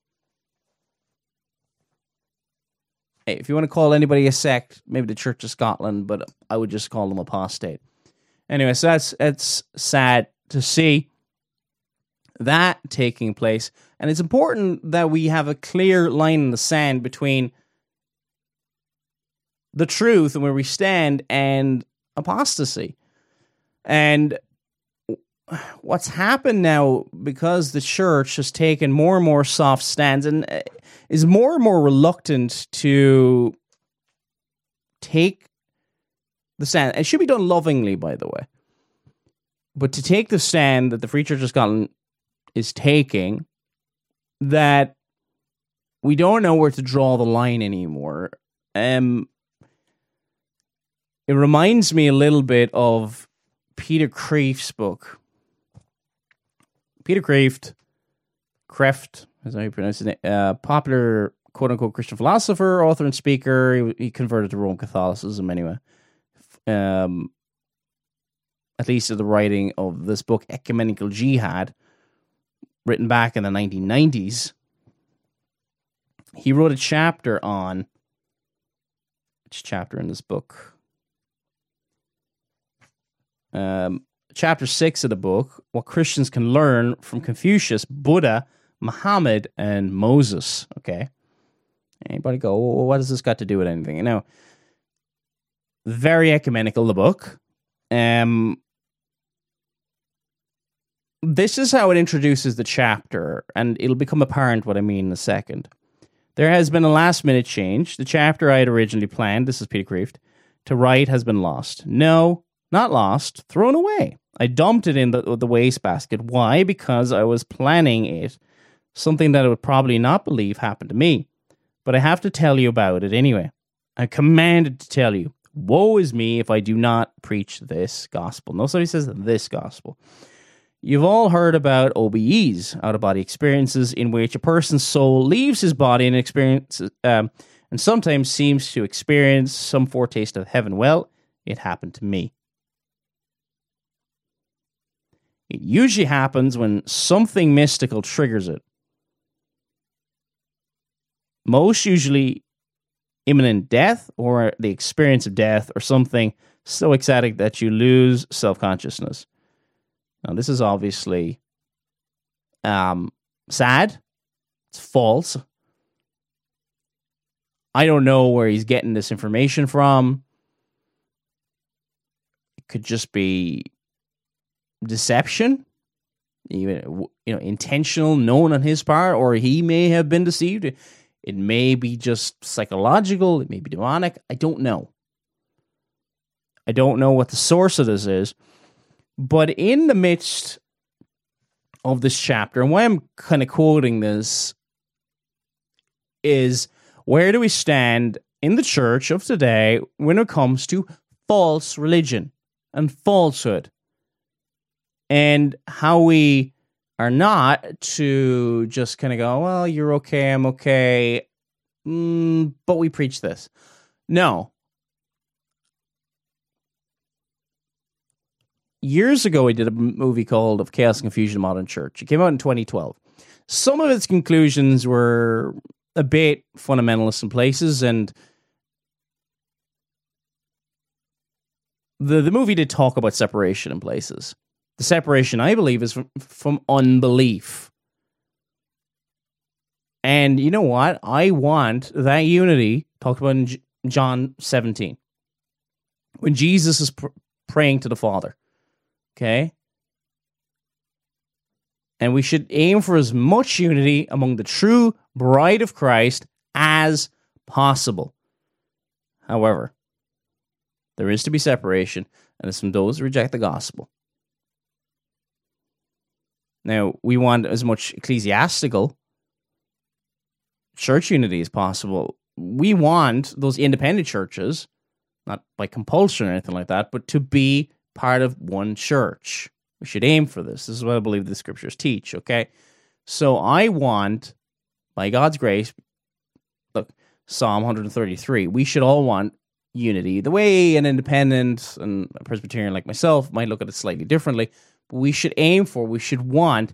Hey, if you want to call anybody a sect, maybe the Church of Scotland, but I would just call them apostate. Anyway, so that's it's sad to see that taking place. And it's important that we have a clear line in the sand between the truth and where we stand and apostasy. And what's happened now, because the church has taken more and more soft stands and is more and more reluctant to take the stand. It should be done lovingly, by the way. But to take the stand that the Free Church of Scotland is taking, that we don't know where to draw the line anymore. Um, it reminds me a little bit of Peter Kreeft's book. Peter Kreeft, Kreft, as I pronounce it, uh, popular quote-unquote Christian philosopher, author, and speaker. He, he converted to Roman Catholicism anyway. Um, at least at the writing of this book, Ecumenical Jihad, written back in the nineteen nineties. He wrote a chapter on, which chapter in this book? Um, chapter six of the book, what Christians can learn from Confucius, Buddha, Muhammad, and Moses. Okay. Anybody go, well, what has this got to do with anything? You know, very ecumenical, the book. Um, this is how it introduces the chapter, and it'll become apparent what I mean in a second. There has been a last-minute change. The chapter I had originally planned, this is Peter Kreeft, to write has been lost. No, not lost, thrown away. I dumped it in the, the wastebasket. Why? Because I was planning it, something that I would probably not believe happened to me. But I have to tell you about it anyway. I'm commanded to tell you. Woe is me if I do not preach this gospel. No, somebody says this gospel. You've all heard about O B Es, out-of-body experiences, in which a person's soul leaves his body and experiences, um, and sometimes seems to experience some foretaste of heaven. Well, it happened to me. It usually happens when something mystical triggers it. Most usually imminent death or the experience of death or something so ecstatic that you lose self-consciousness. Now, this is obviously um, sad. It's false. I don't know where he's getting this information from. It could just be deception, even, you know, intentional, known on his part, or he may have been deceived. It may be just psychological. It may be demonic. I don't know. I don't know what the source of this is. But in the midst of this chapter, and why I'm kind of quoting this is, where do we stand in the church of today when it comes to false religion and falsehood? And how we are not to just kind of go, well, you're okay, I'm okay, mm, but we preach this. No. Years ago, I did a movie called Of Chaos and Confusion in Modern Church. It came out in twenty twelve. Some of its conclusions were a bit fundamentalist in places, and the, the movie did talk about separation in places. The separation, I believe, is from, from unbelief. And you know what? I want that unity talked about in J- John seventeen. When Jesus is pr- praying to the Father. Okay? And we should aim for as much unity among the true bride of Christ as possible. However, there is to be separation, and there's some those who reject the gospel. Now, we want as much ecclesiastical church unity as possible. We want those independent churches, not by compulsion or anything like that, but to be part of one church. We should aim for this. This is what I believe the scriptures teach, okay? So I want, by God's grace, look, Psalm one thirty-three, we should all want unity. The way an independent and a Presbyterian like myself might look at it slightly differently, but we should aim for, we should want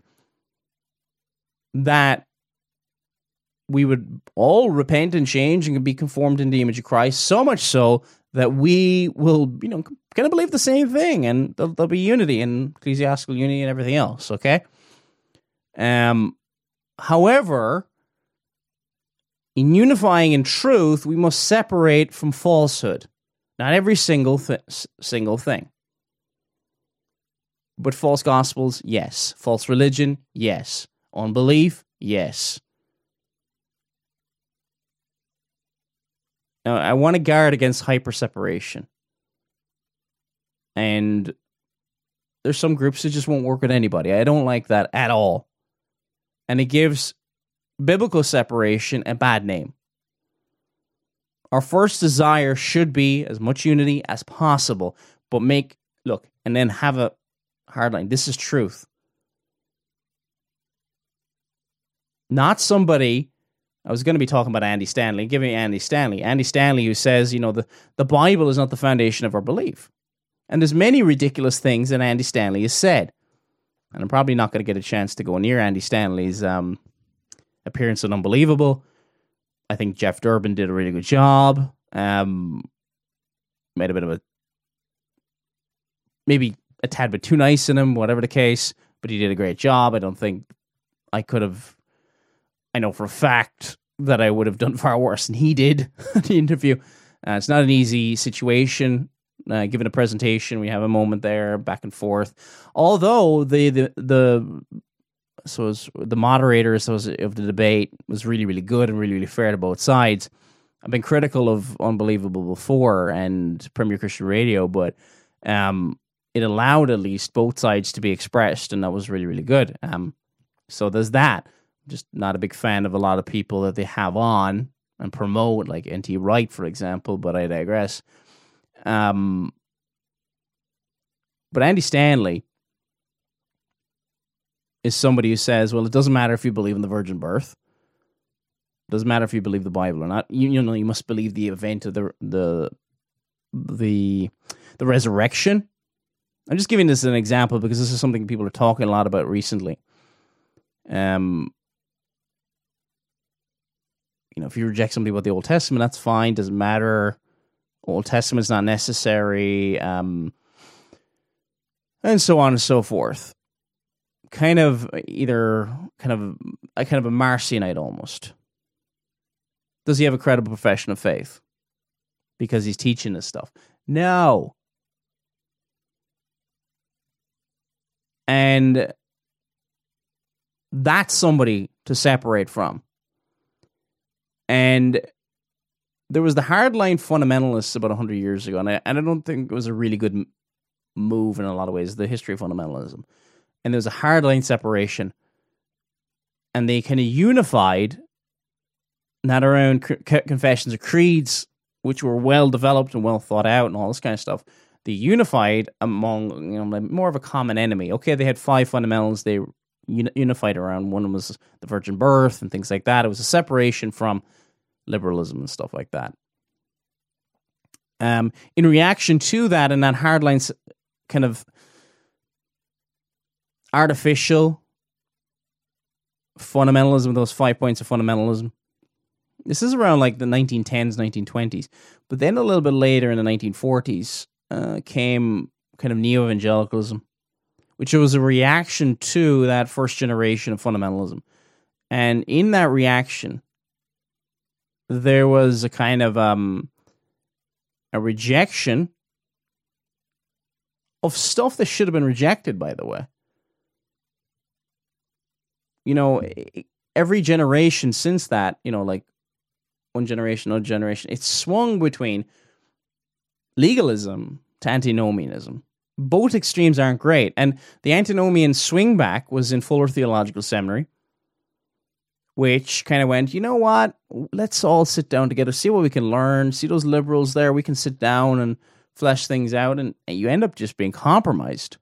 that we would all repent and change and be conformed in the image of Christ, so much so that we will, you know, kind of believe the same thing, and there'll, there'll be unity and ecclesiastical unity and everything else, okay? Um, however, in unifying in truth, we must separate from falsehood. Not every single th- single thing. But false gospels, yes. False religion, yes. Unbelief, yes. Now, I want to guard against hyper-separation. And there's some groups that just won't work with anybody. I don't like that at all. And it gives biblical separation a bad name. Our first desire should be as much unity as possible, but make, look, and then have a hard line. This is truth. Not somebody, I was going to be talking about Andy Stanley. Give me Andy Stanley. Andy Stanley who says, you know, the, the Bible is not the foundation of our belief. And there's many ridiculous things that Andy Stanley has said. And I'm probably not going to get a chance to go near Andy Stanley's um, appearance on Unbelievable. I think Jeff Durbin did a really good job. Um, made a bit of a, maybe a tad bit too nice in him, whatever the case, but he did a great job. I don't think I could have, I know for a fact that I would have done far worse than he did in the interview. Uh, it's not an easy situation. Uh, given a presentation, we have a moment there, back and forth. Although the the the so was the moderators so was, of the debate was really really good and really really fair to both sides. I've been critical of Unbelievable before and Premier Christian Radio, but um, it allowed at least both sides to be expressed, and that was really really good. Um, so there's that. Just not a big fan of a lot of people that they have on and promote, like N T Wright, for example. But I digress. Um, but Andy Stanley is somebody who says, well, it doesn't matter if you believe in the virgin birth. It doesn't matter if you believe the Bible or not. You, you know, you must believe the event of the, the, the, the resurrection. I'm just giving this as an example because this is something people are talking a lot about recently. Um, you know, if you reject something about the Old Testament, that's fine. Doesn't matter. Old Testament is not necessary, um, and so on and so forth. Kind of either kind of a kind of a Marcionite almost. Does he have a credible profession of faith because he's teaching this stuff? No. And that's somebody to separate from. And there was the hardline fundamentalists about one hundred years ago, and I, and I don't think it was a really good m- move in a lot of ways, the history of fundamentalism. And there was a hardline separation, and they kind of unified, not around c- confessions or creeds, which were well developed and well thought out and all this kind of stuff. They unified among, you know, more of a common enemy. Okay, they had five fundamentals they uni- unified around. One was the virgin birth and things like that. It was a separation from liberalism and stuff like that. Um, in reaction to that and that hardline kind of artificial fundamentalism, those five points of fundamentalism, this is around like the nineteen tens, nineteen twenties. But then a little bit later in the nineteen forties uh, came kind of neo-evangelicalism, which was a reaction to that first generation of fundamentalism. And in that reaction, there was a kind of um, a rejection of stuff that should have been rejected, by the way. You know, every generation since that, you know, like one generation, another generation, it's swung between legalism to antinomianism. Both extremes aren't great. And the antinomian swingback was in Fuller Theological Seminary, which kind of went, you know what, let's all sit down together, see what we can learn, see those liberals there, we can sit down and flesh things out, and, and you end up just being compromised.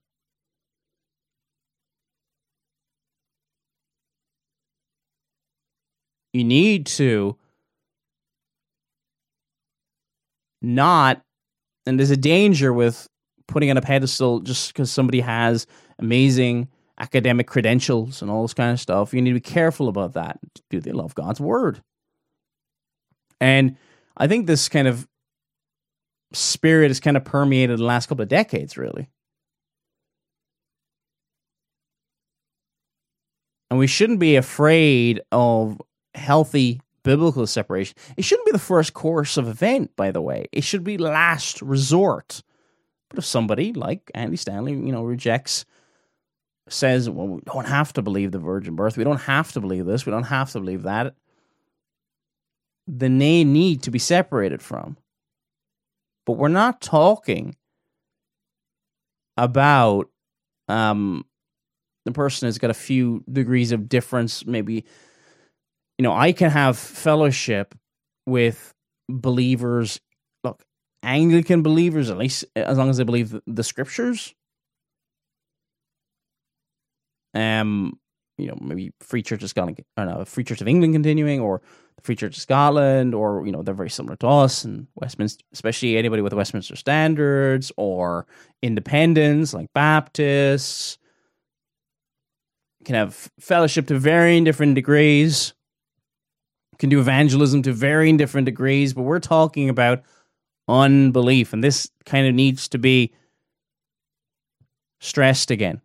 You need to not, and there's a danger with putting on a pedestal just because somebody has amazing academic credentials and all this kind of stuff. You need to be careful about that. Do they love God's word? And I think this kind of spirit has kind of permeated the last couple of decades, really. And we shouldn't be afraid of healthy biblical separation. It shouldn't be the first course of event, by the way. It should be last resort. But if somebody like Andy Stanley, you know, rejects, says, well, we don't have to believe the virgin birth, we don't have to believe this, we don't have to believe that, then they need to be separated from. But we're not talking about um, the person has got a few degrees of difference. Maybe, you know, I can have fellowship with believers, look, Anglican believers, at least as long as they believe the, the scriptures. Um, you know, maybe Free Church of Scotland, or no, Free Church of England continuing, or the Free Church of Scotland, or, you know, they're very similar to us, and Westminster, especially anybody with Westminster Standards, or independents like Baptists, can have fellowship to varying different degrees, can do evangelism to varying different degrees, but we're talking about unbelief, and this kind of needs to be stressed again.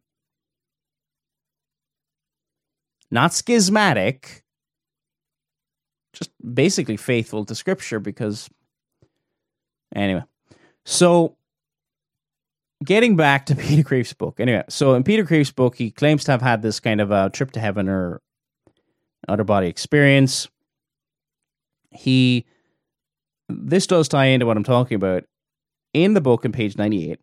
Not schismatic, just basically faithful to Scripture, because, anyway. So, getting back to Peter Kreeft's book. Anyway, so in Peter Kreeft's book, he claims to have had this kind of a trip to heaven or out-of-body experience. He, this does tie into what I'm talking about. In the book, on page ninety-eight,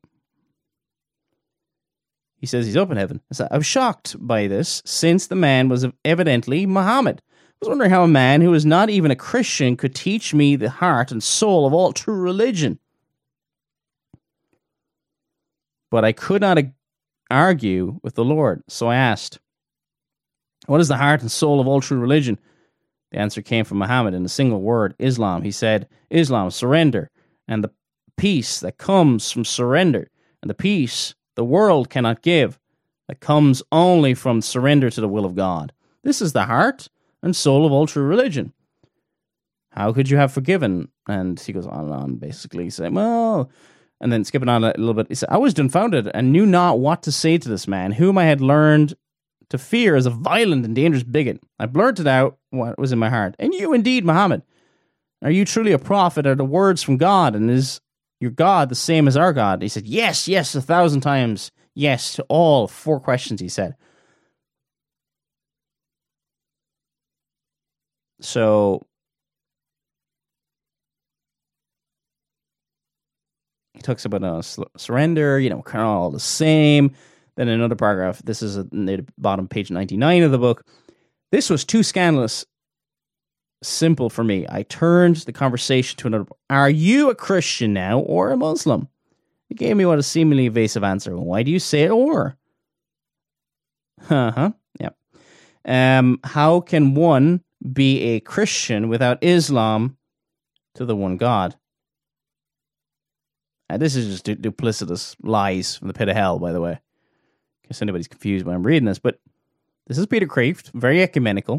he says he's up in heaven. I was shocked by this, since the man was evidently Muhammad. I was wondering how a man who was not even a Christian could teach me the heart and soul of all true religion. But I could not argue with the Lord, so I asked, what is the heart and soul of all true religion? The answer came from Muhammad in a single word, Islam. He said, Islam, surrender, and the peace that comes from surrender, and the peace the world cannot give, that comes only from surrender to the will of God. This is the heart and soul of all true religion. How could you have forgiven? And he goes on and on, basically saying, well, and then skipping on a little bit, he said, I was dumbfounded and knew not what to say to this man, whom I had learned to fear as a violent and dangerous bigot. I blurted out what was in my heart. And you indeed, Muhammad, are you truly a prophet? Are the words from God, and is your God the same as our God? He said, yes, yes, a thousand times yes to all four questions, he said. So, he talks about uh, surrender, you know, kind of all the same. Then another paragraph, this is at the bottom, page ninety-nine of the book. This was too scandalous, simple for me. I turned the conversation to another. Are you a Christian now or a Muslim? He gave me what a seemingly evasive answer. Why do you say or? Uh-huh. Yeah. Um, how can one be a Christian without Islam to the one God? And this is just du- duplicitous lies from the pit of hell, by the way. In case anybody's confused when I'm reading this, but this is Peter Kreeft, very ecumenical.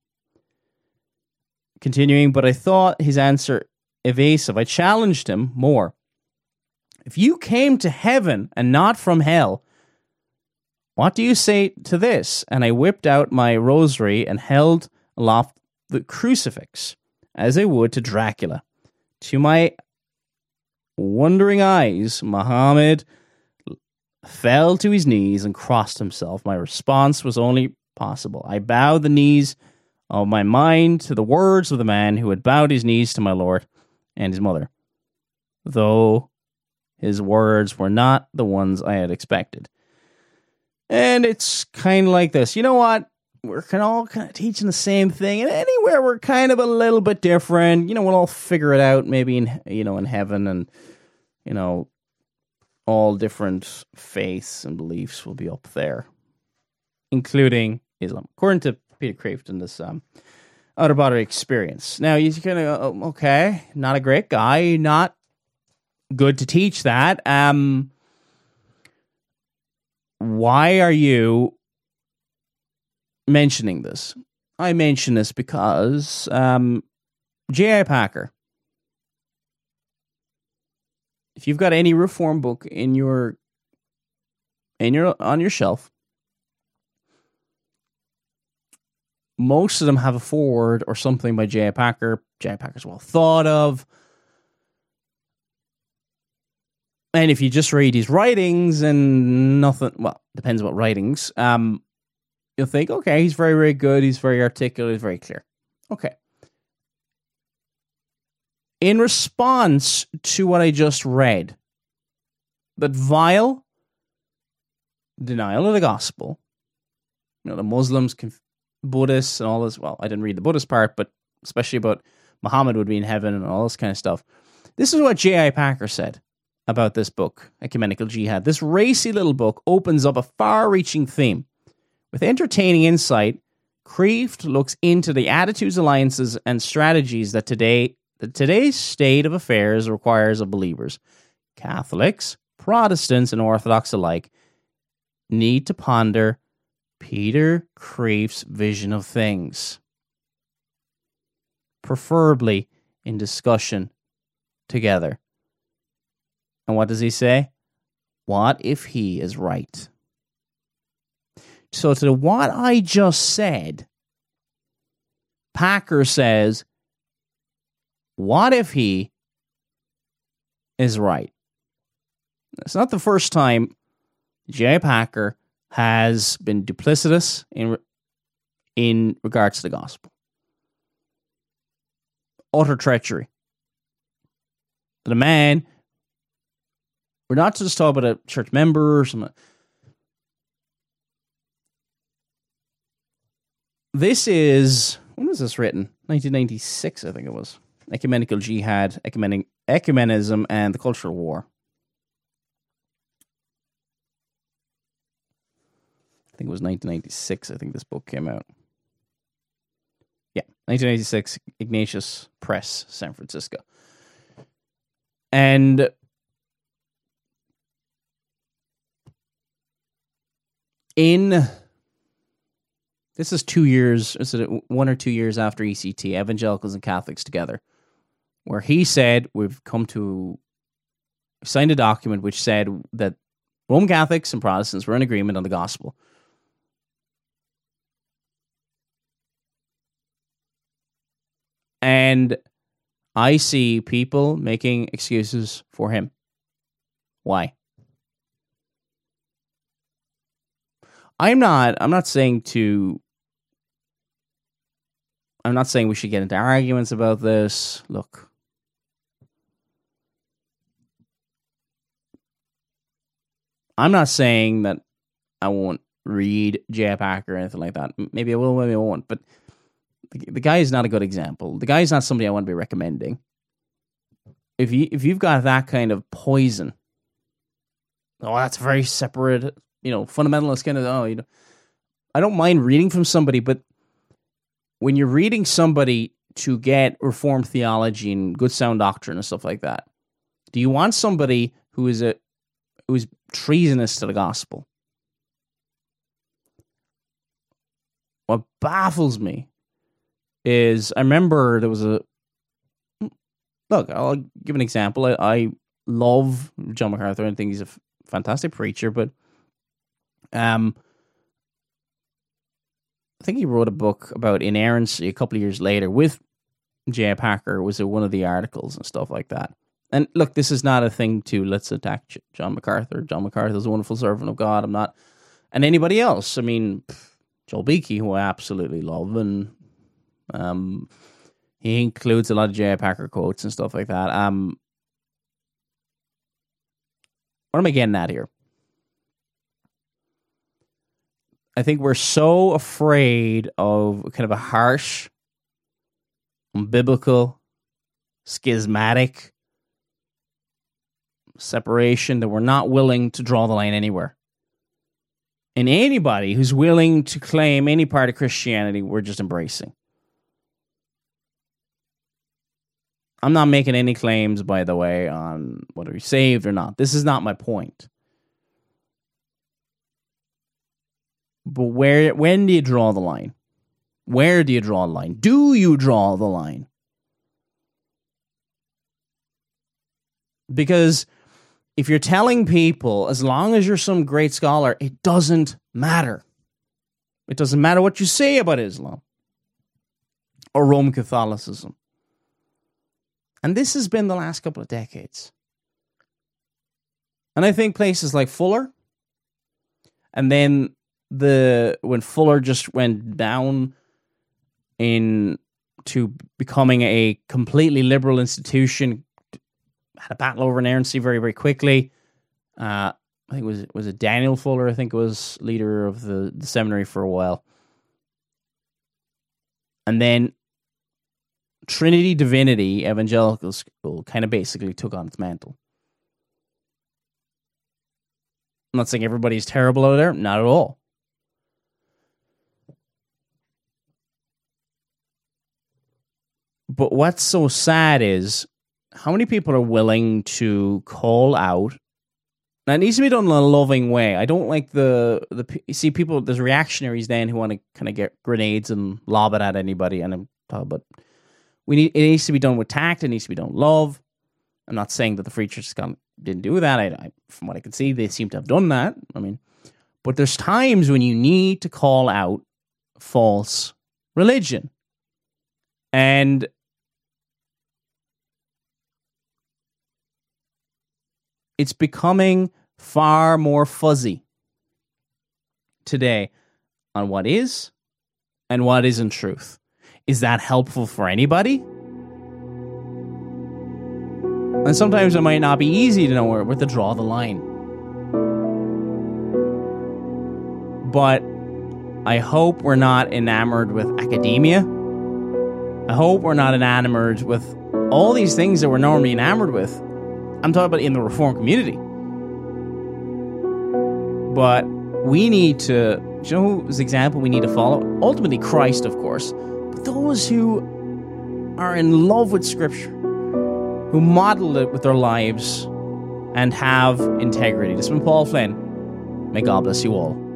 Continuing, but I thought his answer evasive. I challenged him more. If you came to heaven and not from hell, What do you say to this? And I whipped out my rosary and held aloft the crucifix, as I would to Dracula. To my wondering eyes, Muhammad fell to his knees and crossed himself. My response was only possible. I bowed the knees of my mind to the words of the man who had bowed his knees to my Lord and his mother, though his words were not the ones I had expected. And it's kind of like this. You know what? We're kind of all kind of teaching the same thing, and anywhere we're kind of a little bit different. You know, we'll all figure it out maybe in, you know, in heaven, and, you know, all different faiths and beliefs will be up there, including Islam, according to Peter Kreeft in this um, outer body experience. Now, you kind of go, okay, not a great guy, not good to teach that. Um, why are you mentioning this? I mention this because um, J I. Packer, if you've got any reform book in your in your on your shelf, most of them have a foreword or something by J I. Packer. J I. Packer's well thought of. And if you just read his writings and nothing, well, depends what writings, um, you'll think, okay, he's very, very good, he's very articulate, he's very clear. Okay. In response to what I just read, that vile denial of the gospel, you know, the Muslims, Buddhists, and all this, well, I didn't read the Buddhist part, but especially about Muhammad would be in heaven and all this kind of stuff. This is what J I. Packer said about this book, Ecumenical Jihad. This racy little book opens up a far-reaching theme. With entertaining insight, Kreeft looks into the attitudes, alliances, and strategies that today that today's state of affairs requires of believers. Catholics, Protestants, and Orthodox alike need to ponder Peter Kreeft's vision of things, preferably in discussion together. And what does he say? What if he is right? So to what I just said, Packer says, what if he is right? It's not the first time J I. Packer has been duplicitous in, in regards to the gospel. Utter treachery. The man, we're not just talking about a church member or something. This is, when was this written? nineteen ninety-six, I think it was. Ecumenical Jihad, Ecumenic, Ecumenism, and the Cultural War. I think it was nineteen ninety-six, I think this book came out. Yeah, nineteen ninety-six, Ignatius Press, San Francisco. And in, this is two years, is it one or two years after E C T, Evangelicals and Catholics Together, where he said, we've come to, signed a document which said that Roman Catholics and Protestants were in agreement on the gospel. And I see people making excuses for him. Why? I'm not, I'm not saying to, I'm not saying we should get into arguments about this. Look, I'm not saying that I won't read J I. Packer or anything like that. Maybe I will, maybe I won't. But the, the guy is not a good example. The guy is not somebody I want to be recommending. If you if you've got that kind of poison, oh, that's very separate. You know, fundamentalist kind of. Oh, you know, I don't mind reading from somebody, but when you're reading somebody to get Reformed theology and good sound doctrine and stuff like that, do you want somebody who is a who is treasonous to the gospel? What baffles me is I remember there was a look. I'll give an example. I, I love John MacArthur. I think he's a f- fantastic preacher, but um, think he wrote a book about inerrancy a couple of years later with J. Packer, was one of the articles and stuff like that. And look, this is not a thing to let's attack John MacArthur. John MacArthur is a wonderful servant of God. I'm not, and anybody else. I mean, Joel Beakey, who I absolutely love, and um, he includes a lot of J. Packer quotes and stuff like that. Um, what am I getting at here? I think we're so afraid of kind of a harsh, unbiblical, schismatic separation that we're not willing to draw the line anywhere. And anybody who's willing to claim any part of Christianity, we're just embracing. I'm not making any claims, by the way, on whether he's saved or not. This is not my point. But where, when do you draw the line? Where do you draw the line? Do you draw the line? Because if you're telling people, as long as you're some great scholar, it doesn't matter. It doesn't matter what you say about Islam or Roman Catholicism. And this has been the last couple of decades. And I think places like Fuller, and then the when Fuller just went down into becoming a completely liberal institution, had a battle over inerrancy very, very quickly. Uh, I think it was was it Daniel Fuller, I think was leader of the, the seminary for a while. And then Trinity Divinity Evangelical School kind of basically took on its mantle. I'm not saying everybody's terrible out there, not at all. But what's so sad is how many people are willing to call out. Now, it needs to be done in a loving way. I don't like the, the you see people, there's reactionaries then who want to kind of get grenades and lob it at anybody. And I'm talking about, we need, it needs to be done with tact. It needs to be done with love. I'm not saying that the Free Church didn't do that. I, I, from what I can see, they seem to have done that. I mean, but there's times when you need to call out false religion. And it's becoming far more fuzzy today on what is and what isn't truth. Is that helpful for anybody? And sometimes it might not be easy to know where, where to draw the line. But I hope we're not enamored with academia. I hope we're not enamored with all these things that we're normally enamored with. I'm talking about in the Reformed community. But we need to, do you know whose example we need to follow? Ultimately Christ, of course. But those who are in love with Scripture, who model it with their lives and have integrity. This has been Paul Flynn. May God bless you all.